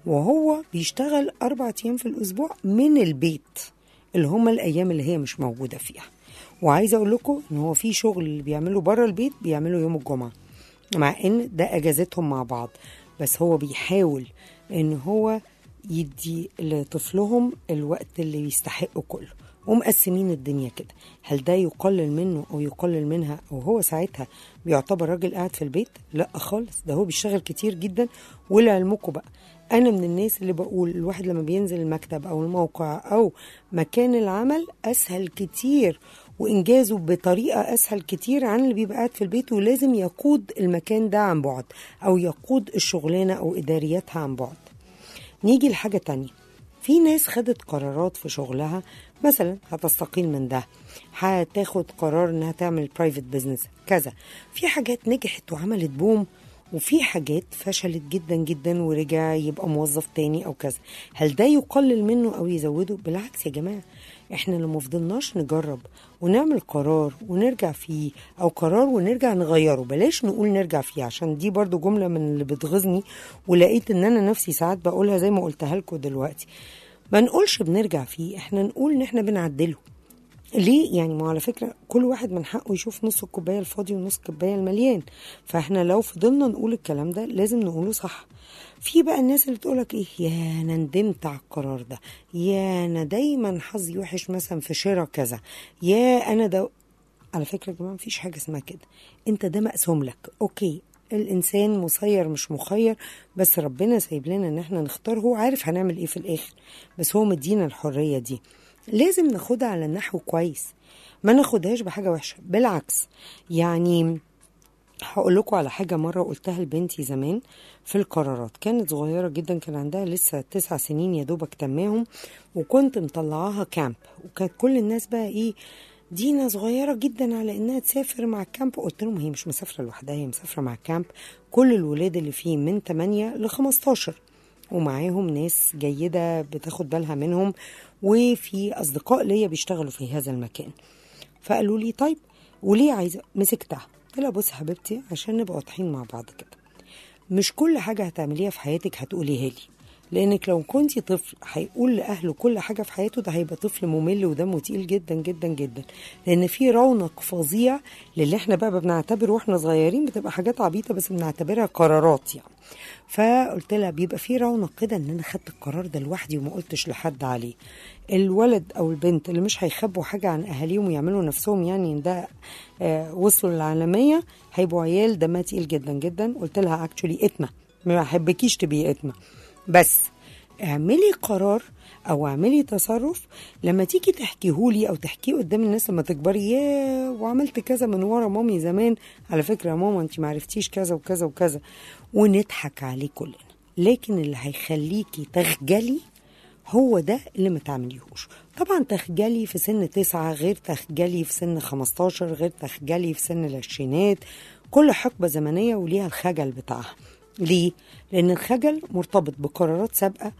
وهو بيشتغل 4 أيام في الأسبوع من البيت اللي هم الأيام اللي هي مش موجودة فيها. وعايزة أقول لكم إن هو في شغل اللي بيعملوا برا البيت بيعملوا يوم الجمعة، مع إن ده أجازتهم مع بعض، بس هو بيحاول إن هو يدي لطفلهم الوقت اللي يستحقه كله، ومقسمين الدنيا كده. هل ده يقلل منه أو يقلل منها أو هو ساعتها بيعتبر راجل قاعد في البيت؟ لا خالص، ده هو بيشتغل كتير جدا. ولعلمكم بقى أنا من الناس اللي بقول الواحد لما بينزل المكتب أو الموقع أو مكان العمل أسهل كتير وإنجازه بطريقة أسهل كتير عن اللي بيبقى قاعد في البيت ولازم يقود المكان ده عن بعد أو يقود الشغلانة أو إدارياتها عن بعد. نيجي لحاجة تانية، في ناس خدت قرارات في شغلها، مثلا هتستقيل من ده، هتاخد قرار انها تعمل برايفت بيزنس كذا. في حاجات نجحت وعملت بوم، وفي حاجات فشلت جدا جدا ورجع يبقى موظف تاني او كذا. هل ده يقلل منه او يزوده؟ بالعكس يا جماعة، احنا لما فضلناش نجرب ونعمل قرار ونرجع فيه او قرار ونرجع نغيره، بلاش نقول نرجع فيه عشان دي برضو جملة من اللي بتغزني، ولقيت ان انا نفسي ساعات بقولها زي ما قلتها لكم دلوقتي. ما نقولش بنرجع فيه، احنا نقول ان احنا بنعدله. ليه؟ يعني ما على فكرة كل واحد من حقه يشوف نص الكوباية الفاضي ونص الكوباية المليان، فاحنا لو فضلنا نقول الكلام ده لازم نقوله صح. في بقى الناس اللي تقولك ايه، يا انا ندمت على القرار ده، يا انا دايما حظي وحش مثلا في شراء كذا، يا انا ده. على فكرة يا جماعة مفيش حاجة اسمها كده، انت ده مقسوم لك. اوكي، الانسان مسير مش مخير، بس ربنا سايب لنا ان احنا نختار، هو عارف هنعمل ايه في الاخر، بس هو مدينا الحرية دي، لازم ناخدها على النحو كويس، ما ناخدهاش بحاجة وحشة. بالعكس، يعني هقول لكم على حاجة مرة قلتها لبنتي زمان في القرارات. كانت صغيرة جدا، كان عندها لسه 9 سنين يا دوبك تماهم، وكنت مطلعاها كامب، وكانت كل الناس بقى ايه، دينا صغيرة جدا على انها تسافر مع الكامب. قلت لهم هي مش مسافرة لوحدها، هي مسافرة مع الكامب كل الولاد اللي فيه من 8 ل 15، ومعاهم ناس جيدة بتاخد بالها منهم، وفي أصدقاء ليا بيشتغلوا في هذا المكان. فقالوا لي طيب وليه عايزة؟ مسكتها قلت لها بصي حبيبتي، عشان نبقى واضحين مع بعض كده، مش كل حاجة هتعمليها في حياتك هتقوليها لي، لانك لو كنتي طفل هيقول لاهله كل حاجه في حياته، ده هيبقى طفل ممل ودمه تقيل جدا جدا جدا، لان في رونق فظيع للي احنا بقى بنعتبره واحنا صغيرين بتبقى حاجات عبيطه بس بنعتبرها قرارات يعني. فقلت لها بيبقى في رونق كده ان انا خدت القرار ده لوحدي وما قلتش لحد عليه. الولد او البنت اللي مش هيخبوا حاجه عن اهاليهم ويعملوا نفسهم يعني ان ده وصلوا للعالميه، هيبقوا عيال دمها تقيل جدا جدا. قلت لها اكشولي اتمه، ما بحبكيش تبقي اتمه، بس اعملي قرار او اعملي تصرف لما تيجي تحكيهولي او تحكيه قدام الناس لما تكبري، ياه وعملت كذا من ورا مامي زمان، على فكره يا ماما انت معرفتيش كذا وكذا وكذا، ونضحك عليه كلنا. لكن اللي هيخليكي تخجلي هو ده اللي ما تعمليهوش. طبعا تخجلي في سن 9 غير تخجلي في سن 15 غير تخجلي في سن العشرينات. كل حقبة زمنية وليها الخجل بتاعها. ليه؟ لأن الخجل مرتبط بقرارات سابقة،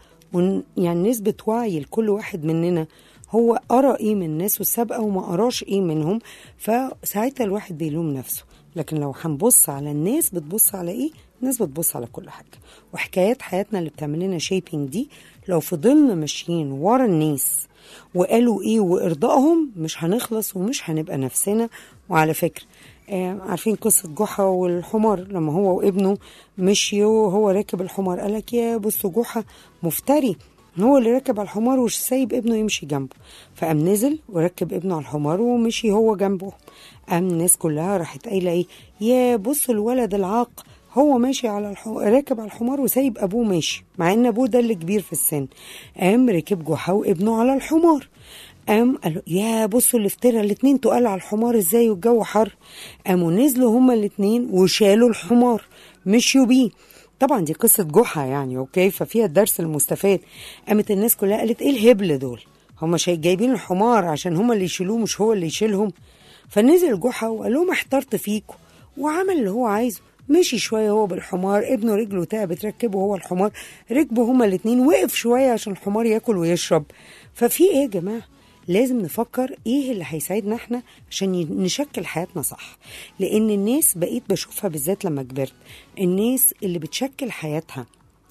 يعني نسبة وعي لكل واحد مننا هو قرأ ايه من الناس والسابقة وما قراش ايه منهم، فساعتها الواحد بيلوم نفسه. لكن لو هنبص على الناس بتبص على ايه؟ الناس بتبص على كل حاجة، وحكايات حياتنا اللي بتعمل لنا شيبينج دي لو فضلنا ماشيين ورا الناس وقالوا ايه وارضائهم مش هنخلص ومش هنبقى نفسنا. وعلى فكرة عارفين قصة جحا والحمار، لما هو وابنه مشيوا وهو راكب الحمار قالك يا بصوا جحا مفتري، هو اللي ركب على الحمار وش سايب ابنه يمشي جنبه، فقام نزل وركب ابنه على الحمار ومشي هو جنبه. قام الناس كلها راحت قايله ايه، يا بصوا الولد العاق هو ماشي على راكب على الحمار وسايب ابوه ماشي، مع ان ابوه ده اللي كبير في السن. قام ركب جحا وابنه على الحمار، قام قالوا يا بصوا الافتراء، الاتنين تقال على الحمار ازاي والجو حر. قاموا نزلوا هما الاتنين وشالوا الحمار مشيوا بيه. طبعا دي قصة جحا يعني اوكي، ففيها الدرس المستفاد. قامت الناس كلها قالت ايه الهبل دول، هما جايبين الحمار عشان هما اللي يشيلوه مش هو اللي يشيلهم. فنزل جحا وقال لهم احترت فيكم، وعمل اللي هو عايزه، مشي شوية هو بالحمار، ابنه رجله تعبت ركبه هو الحمار، ركبوا هما الاتنين، وقف شوية عشان الحمار ياكل ويشرب. ففي ايه يا جماعة؟ لازم نفكر ايه اللي هيساعدنا احنا عشان نشكل حياتنا صح. لان الناس بقيت بشوفها بالذات لما كبرت، الناس اللي بتشكل حياتها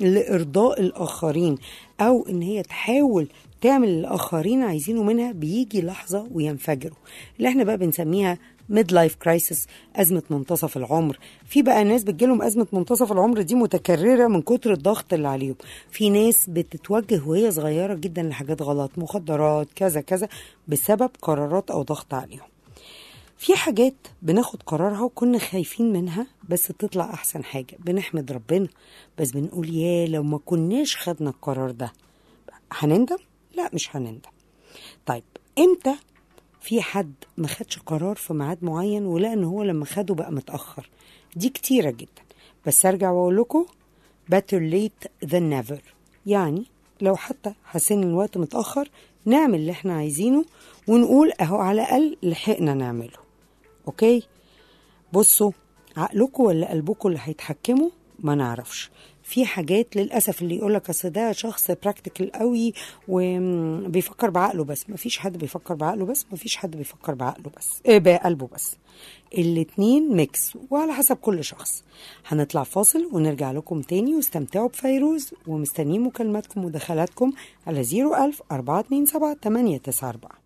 لإرضاء الآخرين أو إن هي تحاول تعمل الآخرين عايزينه منها، بيجي لحظة وينفجروا، اللي احنا بقى بنسميها ميد لايف كرايسيس، أزمة منتصف العمر. في بقى ناس بتجيلهم أزمة منتصف العمر دي متكررة من كتر الضغط اللي عليهم. في ناس بتتوجه وهي صغيرة جدا لحاجات غلط، مخدرات كذا كذا، بسبب قرارات أو ضغط عليهم. في حاجات بناخد قرارها وكنا خايفين منها بس تطلع أحسن حاجة، بنحمد ربنا، بس بنقول يا لو ما كناش خدنا القرار ده هنندم؟ لا مش هنندم. طيب امتى في حد ما خدش قرار في ميعاد معين ولقى ان هو لما خده بقى متأخر؟ دي كتيرة جدا، بس ارجع واقول لكم better late than never. يعني لو حتى حسين الوقت متأخر نعمل اللي احنا عايزينه ونقول اهو على الأقل لحقنا نعمله. اوكي، بصوا عقلكم ولا قلبكم اللي هيتحكموا؟ ما نعرفش. في حاجات للأسف اللي يقولك أصل ده شخص براكتيكال قوي وبيفكر بعقله بس، مفيش حد بيفكر بعقله بس، مفيش حد بيفكر بعقله بس بقلبه بس، الاتنين ميكس وعلى حسب كل شخص. هنطلع فاصل ونرجع لكم تاني، واستمتعوا بفيروز، ومستنيين مكالماتكم ودخلاتكم على 01000-427-894.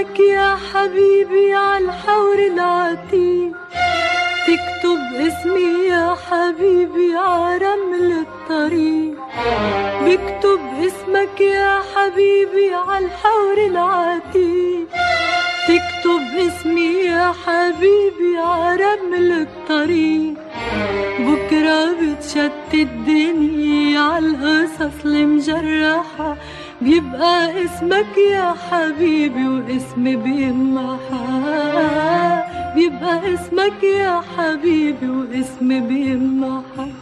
اسمك يا حبيبي عالحور العتيق، تكتب اسمي يا حبيبي عرمل الطريق، بكتب اسمك يا حبيبي عالحور العتيق، تكتب اسمي يا حبيبي عرمل الطريق، بكرة بتشتت الدنيا عالقصص المجرحة، بيبقى اسمك يا حبيبي واسمي بيمحى، بيبقى اسمك يا حبيبي واسمي بيمحى.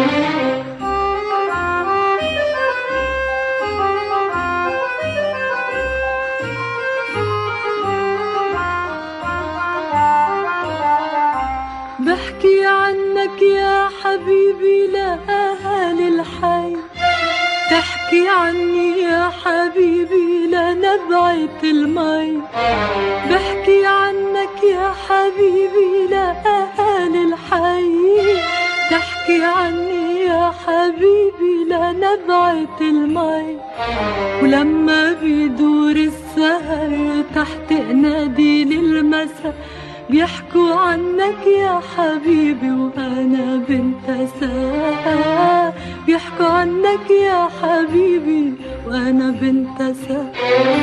بحكي عنك يا حبيبي لأهالي الحي، تحكي عني يا حبيبي لنبعة المي، بحكي عنك يا حبيبي لأهالي الحي، تحكي عني يا حبيبي لنبعة المي، ولما بيدور السهر تحت ناديل المساء، بيحكوا عنك يا حبيبي وأنا بنت ساعة، بيحكوا عنك يا حبيبي وأنا بنت ساعة.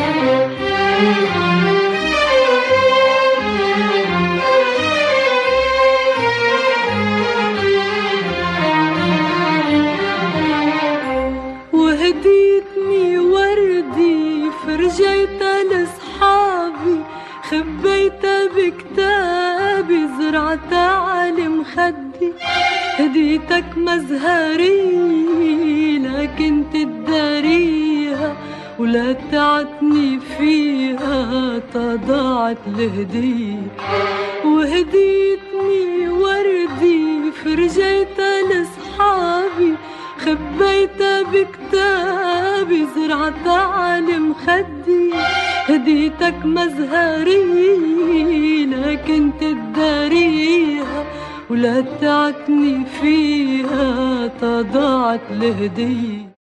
وهديتني وردي فرجيتها لصحابي، خبيتها بكتابي زرعتها على مخدي، هديتك مزهري لكن تداريها، ولا تعتني فيها تضاعت الهدية. وهديتني وردي فرجيتها لصحابي، خبيتها بكتابي زرعتها على مخدي، هديتك مزهري لكن تداريها، ولا تعتني فيها تضاعت الهدية.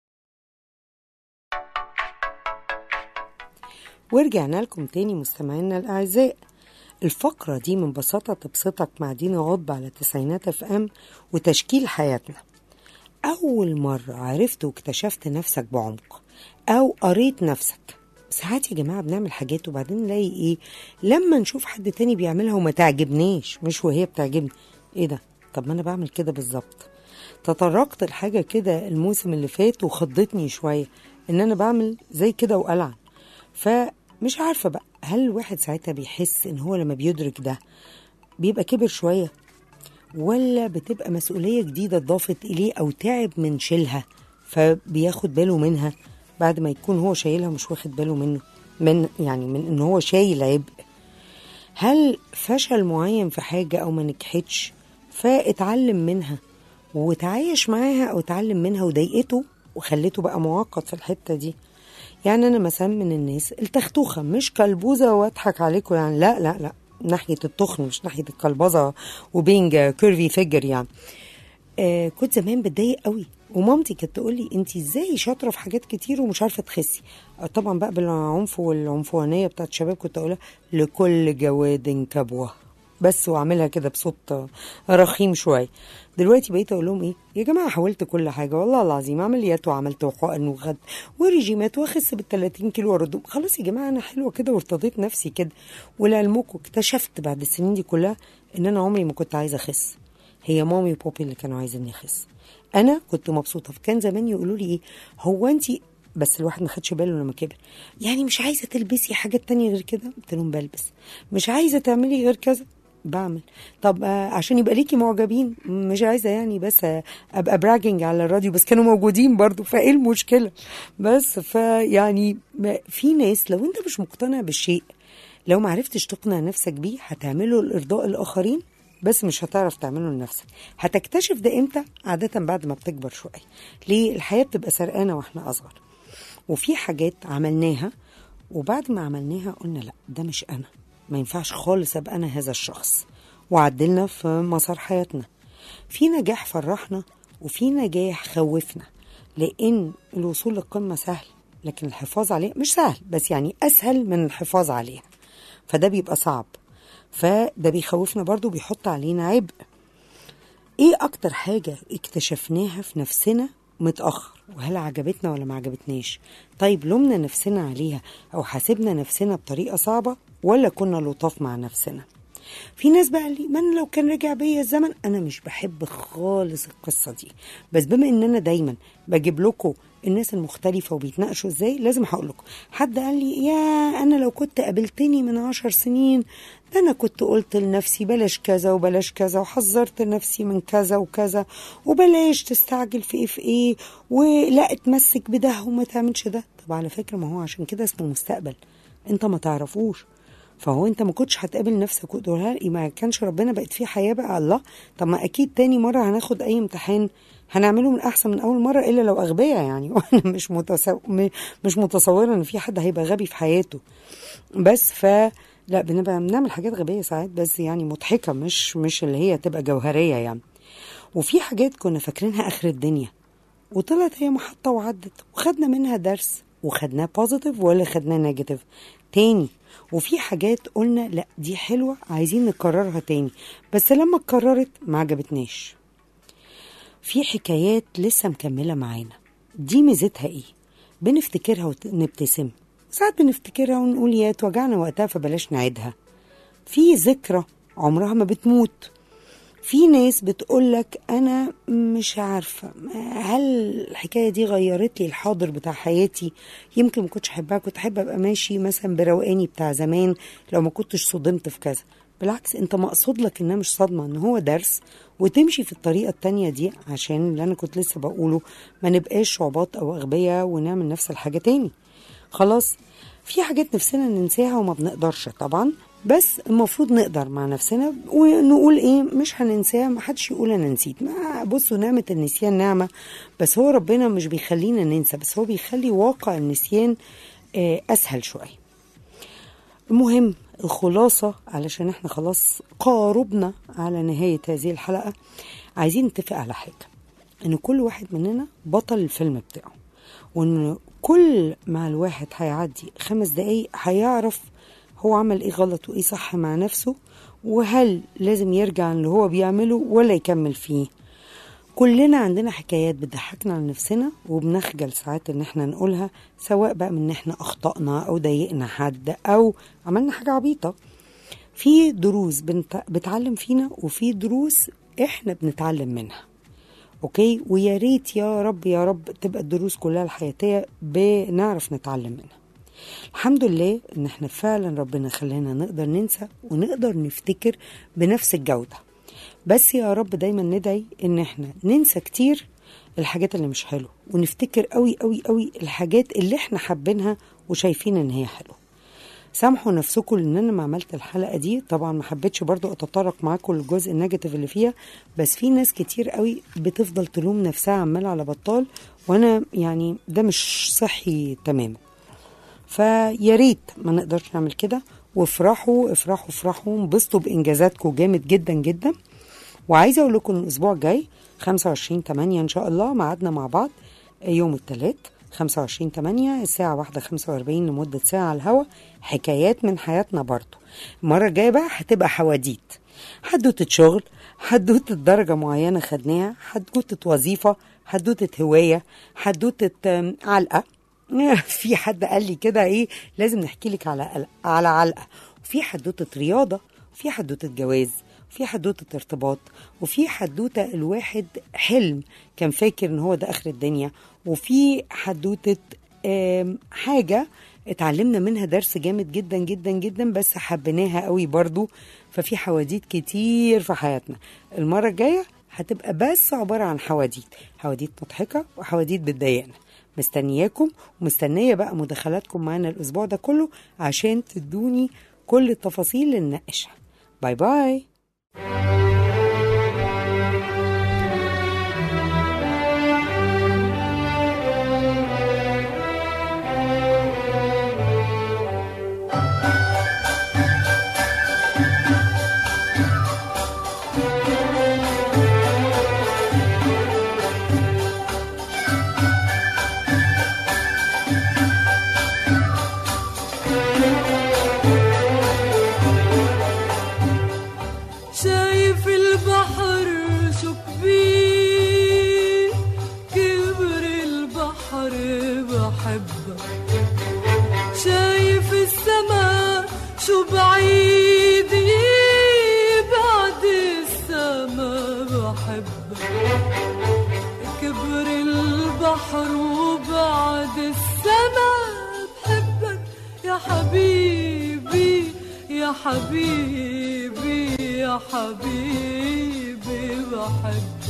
ورجعنا لكم تاني مستمعينا الأعزاء. الفقرة دي من بساطة تبسطك مع دينا عطب على تسعينات FM وتشكيل حياتنا. أول مرة عرفت واكتشفت نفسك بعمق أو قريت نفسك. ساعات يا جماعة بنعمل حاجات وبعدين نلاقي إيه لما نشوف حد تاني بيعملها وما تعجبنيش، مش وهي بتعجبني. إيه ده؟ طب ما أنا بعمل كده بالظبط. تطرقت الحاجة كده الموسم اللي فات وخضتني شوية إن أنا بعمل زي كده وألعن. فمش عارفة بقى هل الواحد ساعتها بيحس إن هو لما بيدرك ده بيبقى كبر شوية، ولا بتبقى مسؤولية جديدة ضافت إليه أو تعب من شيلها فبياخد باله منها بعد ما يكون هو شايلها مش واخد باله منه من إن هو شايل عبء. هل فشل معين في حاجة أو ما نجحتش فاتعلم منها وتعايش معاها أو تعلم منها وضايقته وخليته بقى معقد في الحتة دي. يعني أنا مثلا من الناس التختوخة، مش كلبوزة واضحك عليكم يعني، لا لا لا، ناحية التخن مش ناحية الكلبوزة وبينج كيرفي فيجر يعني. كنت زمان بتضايق قوي ومامتي كانت تقولي انتي ازاي شاطرة في حاجات كتير ومش عارفة تخسي. طبعا بقى بالعنف والعنفوانية بتاعت الشباب كنت اقولها لكل جواد كبوة بس، واعملها كده بصوت رخيم شوية. دلوقتي بقيت اقول لهم ايه يا جماعة، حاولت كل حاجة والله العظيم، عمليات وعملت وحقن وغد وريجيمات واخس بال30 كيلو واردهم. خلاص يا جماعة انا حلوة كده وارتضيت نفسي كده. ولعلمكم اكتشفت بعد السنين دي كلها ان انا عمري ما كنت عايزة اخس، هي مامي وبابي اللي كانوا عايزيني اخس. انا كنت مبسوطة. فكان زمان يقولوا لي ايه، هو انتي بس الواحد ما خدش باله لما كبر يعني مش عايزة تلبسي حاجات تانية غير كده؟ قلت لهم بلبس. مش عايزة تعملي غير كذا؟ بعمل. طب عشان يبقى ليكي معجبين؟ مش عايزة يعني بس ابقى براجنج على الراديو، بس كانوا موجودين برضو، فايه المشكلة؟ بس فيعني في ناس لو انت مش مقتنع بالشيء، لو ما عرفتش تقنع نفسك بيه هتعمله لإرضاء الآخرين بس مش هتعرف تعمله لنفسك. هتكتشف ده امتى؟ عادة بعد ما بتكبر شوية. ليه؟ الحياة بتبقى سرقانة واحنا أصغر، وفي حاجات عملناها وبعد ما عملناها قلنا لا ده مش أنا، ما ينفعش خالص أبقى أنا هذا الشخص، وعدلنا في مسار حياتنا. في نجاح فرحنا وفي نجاح خوفنا، لأن الوصول للقمة سهل لكن الحفاظ عليه مش سهل، بس يعني أسهل من الحفاظ عليها. فده بيبقى صعب، فده بيخوفنا برضو، بيحط علينا عبء. ايه اكتر حاجة اكتشفناها في نفسنا متأخر، وهل عجبتنا ولا ما عجبتناش؟ طيب لومنا نفسنا عليها او حاسبنا نفسنا بطريقة صعبة، ولا كنا لطاف مع نفسنا؟ في ناس بقى لي من لو كان رجع بيا الزمن. انا مش بحب خالص القصة دي، بس بما ان انا دايما بجيب لكم الناس المختلفة وبيتناقشوا ازاي، لازم هقول لكم. حد قال لي يا انا لو كنت قابلتني من 10 سنين ده انا كنت قلت لنفسي بلاش كذا وبلاش كذا، وحذرت نفسي من كذا وكذا، وبلاش تستعجل في ايه ولا اتمسك بده وما تعملش ده. طب على فكرة ما هو عشان كده اسمه مستقبل، انت ما تعرفوش، فهو انت ما كنتش هتقابل نفسك وتقولها لي ما كانش ربنا بقت فيه حياة بقى. الله، طب ما اكيد تاني مرة هناخد اي امتحان هنعمله من احسن من اول مرة، الا لو اغبياء يعني. وانا مش متصورة ان في حد هيبقى غبي في حياته، بس لا بنبقى بنعمل حاجات غبية ساعات، بس يعني مضحكة، مش اللي هي تبقى جوهرية يعني. وفي حاجات كنا فاكرينها اخر الدنيا وطلعت هي محطة وعدت، وخدنا منها درس، وخدناه بوزيتيف ولا خدناه نيجاتيف تاني. وفي حاجات قلنا لا دي حلوة عايزين نكررها تاني، بس لما اتكررت ما عجبتناش. في حكايات لسه مكملة معانا، دي ميزتها ايه؟ بنفتكرها ونبتسم، ساعات بنفتكرها ونقول يا توجعنا وقتها فبلاش نعيدها. في ذكرى عمرها ما بتموت. في ناس بتقولك أنا مش عارفة هل الحكاية دي غيرت لي الحاضر بتاع حياتي، يمكن ما كنتش أحبها، كنت أحب أبقى ماشي مثلا بروقاني بتاع زمان لو ما كنتش صدمت في كذا. بالعكس انت مقصود لك انها مش صدمة، ان هو درس وتمشي في الطريقة التانية دي، عشان اللي انا كنت لسه بقوله ما نبقاش شعبات او اغبياء ونعمل نفس الحاجة تاني. خلاص، في حاجات نفسنا ننساها وما بنقدرش طبعا، بس المفروض نقدر مع نفسنا ونقول ايه مش هننساها، ما حدش يقول انا نسيت. بصوا نعمة النسيان نعمة، بس هو ربنا مش بيخلينا ننسى، بس هو بيخلي واقع النسيان اسهل شوية. المهم الخلاصة، علشان احنا خلاص قاربنا على نهاية هذه الحلقة، عايزين نتفق على حاجة، ان كل واحد مننا بطل الفيلم بتاعه، وان كل ما الواحد هيعدي 5 دقايق هيعرف هو عمل ايه غلط وايه صح مع نفسه، وهل لازم يرجع اللي هو بيعمله ولا يكمل فيه. كلنا عندنا حكايات بتضحكنا على نفسنا وبنخجل ساعات ان احنا نقولها، سواء بقى من ان احنا اخطأنا او ضايقنا حد او عملنا حاجة عبيطة. في دروس بتعلم فينا، وفي دروس احنا بنتعلم منها. اوكي، ويا ريت يا رب يا رب تبقى الدروس كلها الحياتية بنعرف نتعلم منها. الحمد لله ان احنا فعلا ربنا خلانا نقدر ننسى ونقدر نفتكر بنفس الجودة، بس يا رب دايما ندعي ان احنا ننسى كتير الحاجات اللي مش حلوة، ونفتكر قوي قوي قوي الحاجات اللي احنا حابينها وشايفين ان هي حلوة. سامحوا نفسكم ان انا ما عملت الحلقة دي، طبعا ما حبيتش برضو اتطرق معاكم الجزء النيجاتيف اللي فيها، بس في ناس كتير قوي بتفضل تلوم نفسها عمال على بطال، وانا يعني ده مش صحي تماما. فيا ريت ما نقدرش نعمل كده، وافرحوا افرحوا افرحوا، انبسطوا بانجازاتكم جامد جدا جدا. وعايزه اقول لكم الاسبوع الجاي 25/8 ان شاء الله ميعادنا مع بعض يوم الثلاث 25/8 الساعه 1:45 لمده ساعه على الهوا، حكايات من حياتنا. برضو المره الجايه بقى هتبقى حواديت، حدوته شغل، حدوته درجه معينه خدناها، حدوته وظيفه، حدوته هوايه، حدوته علقه. في حد قال لي كده ايه لازم نحكي لك على علقه. وفي حدوته رياضه، وفي حدوته جواز، وفي حدوته ارتباط، وفي حدوته الواحد حلم كان فاكر ان هو ده اخر الدنيا، وفي حدوته حاجه اتعلمنا منها درس جامد جدا جدا جدا بس حبيناها قوي برضو. ففي حواديت كتير في حياتنا. المره الجايه هتبقى بس عباره عن حواديت مضحكه وحواديت بتضايقنا. مستنياكم، ومستنية بقى مداخلاتكم معانا الأسبوع ده كله عشان تدوني كل التفاصيل اللي نناقشها. باي باي. البحر شو كبير، كبر البحر بحبك. شايف السما شو بعيد، بعد السما بحبك. كبر البحر وبعد السما بحبك يا حبيبي يا حبيبي يا حبيبي بحبك.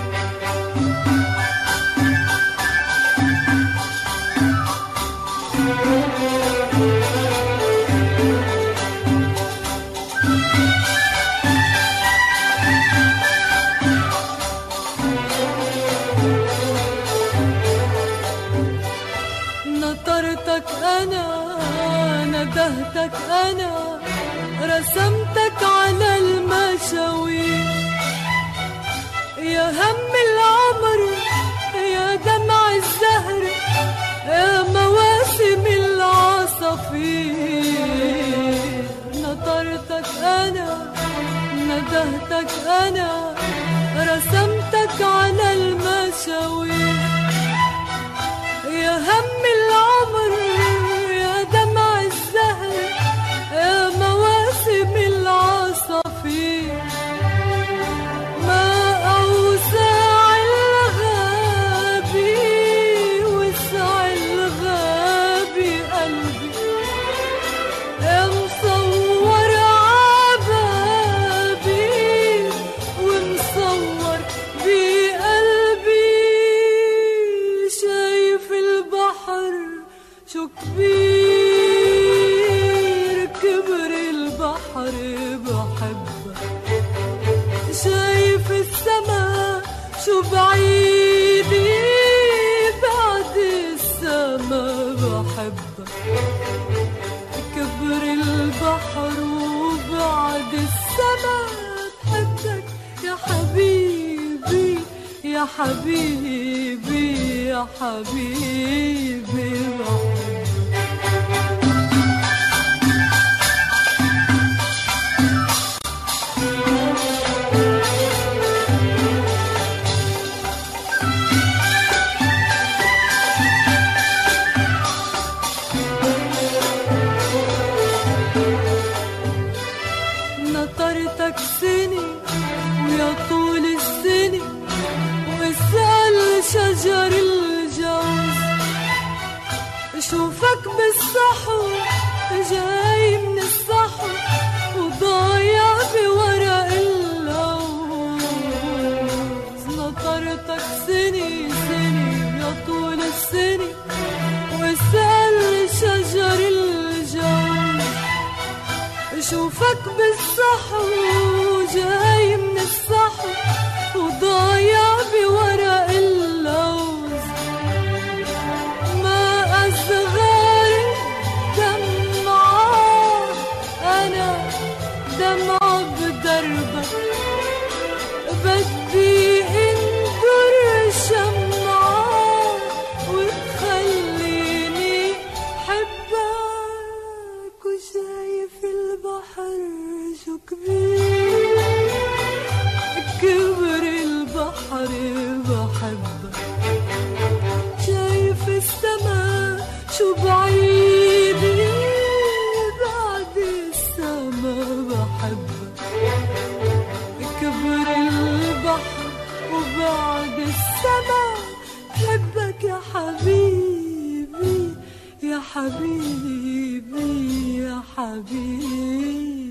نطرتك أنا، ندهتك أنا، رسمتك على المشاوير. يا هم العمر يا دمع الزهر يا مواسم العصافير. نطرتك أنا، ندهتك أنا، رسمتك على المشاوير. يا هم العمر يا دمع الزهر يا مواسم العصافير. ما أوسع الغابي وسع الغابي قلبي، يا مصور عبابي ومصور بقلبي. شايف البحر شو كبير، كبر البحر بحبك. شايف السما شو بعيد، بعد السما بحبك. كبر البحر وبعد السما بحبك يا حبيبي يا حبيبي يا حبيبي بحبك. نطرتك سنة ويا طول السنة، واسأل شجر الجوز. شوفك بالصحو جاي من الصحو وضايع بورق اللوز. نطرتك سنة سنة يا طول السنة، واسأل شجر الجوز. شوفك بالصحو جاي من الصحو وضايع بورق اللوز. ما أصغر دمعة أنا، دمعة بدربك. بدي انظر شمعة وتخليني حبك. وشايف البحر شو كبير، كبر البحر بحبك. شايف السما شو بعيد، بعد السما بحبك. كبر البحر وبعد السما بحبك يا حبيبي يا حبيبي يا حبيبي.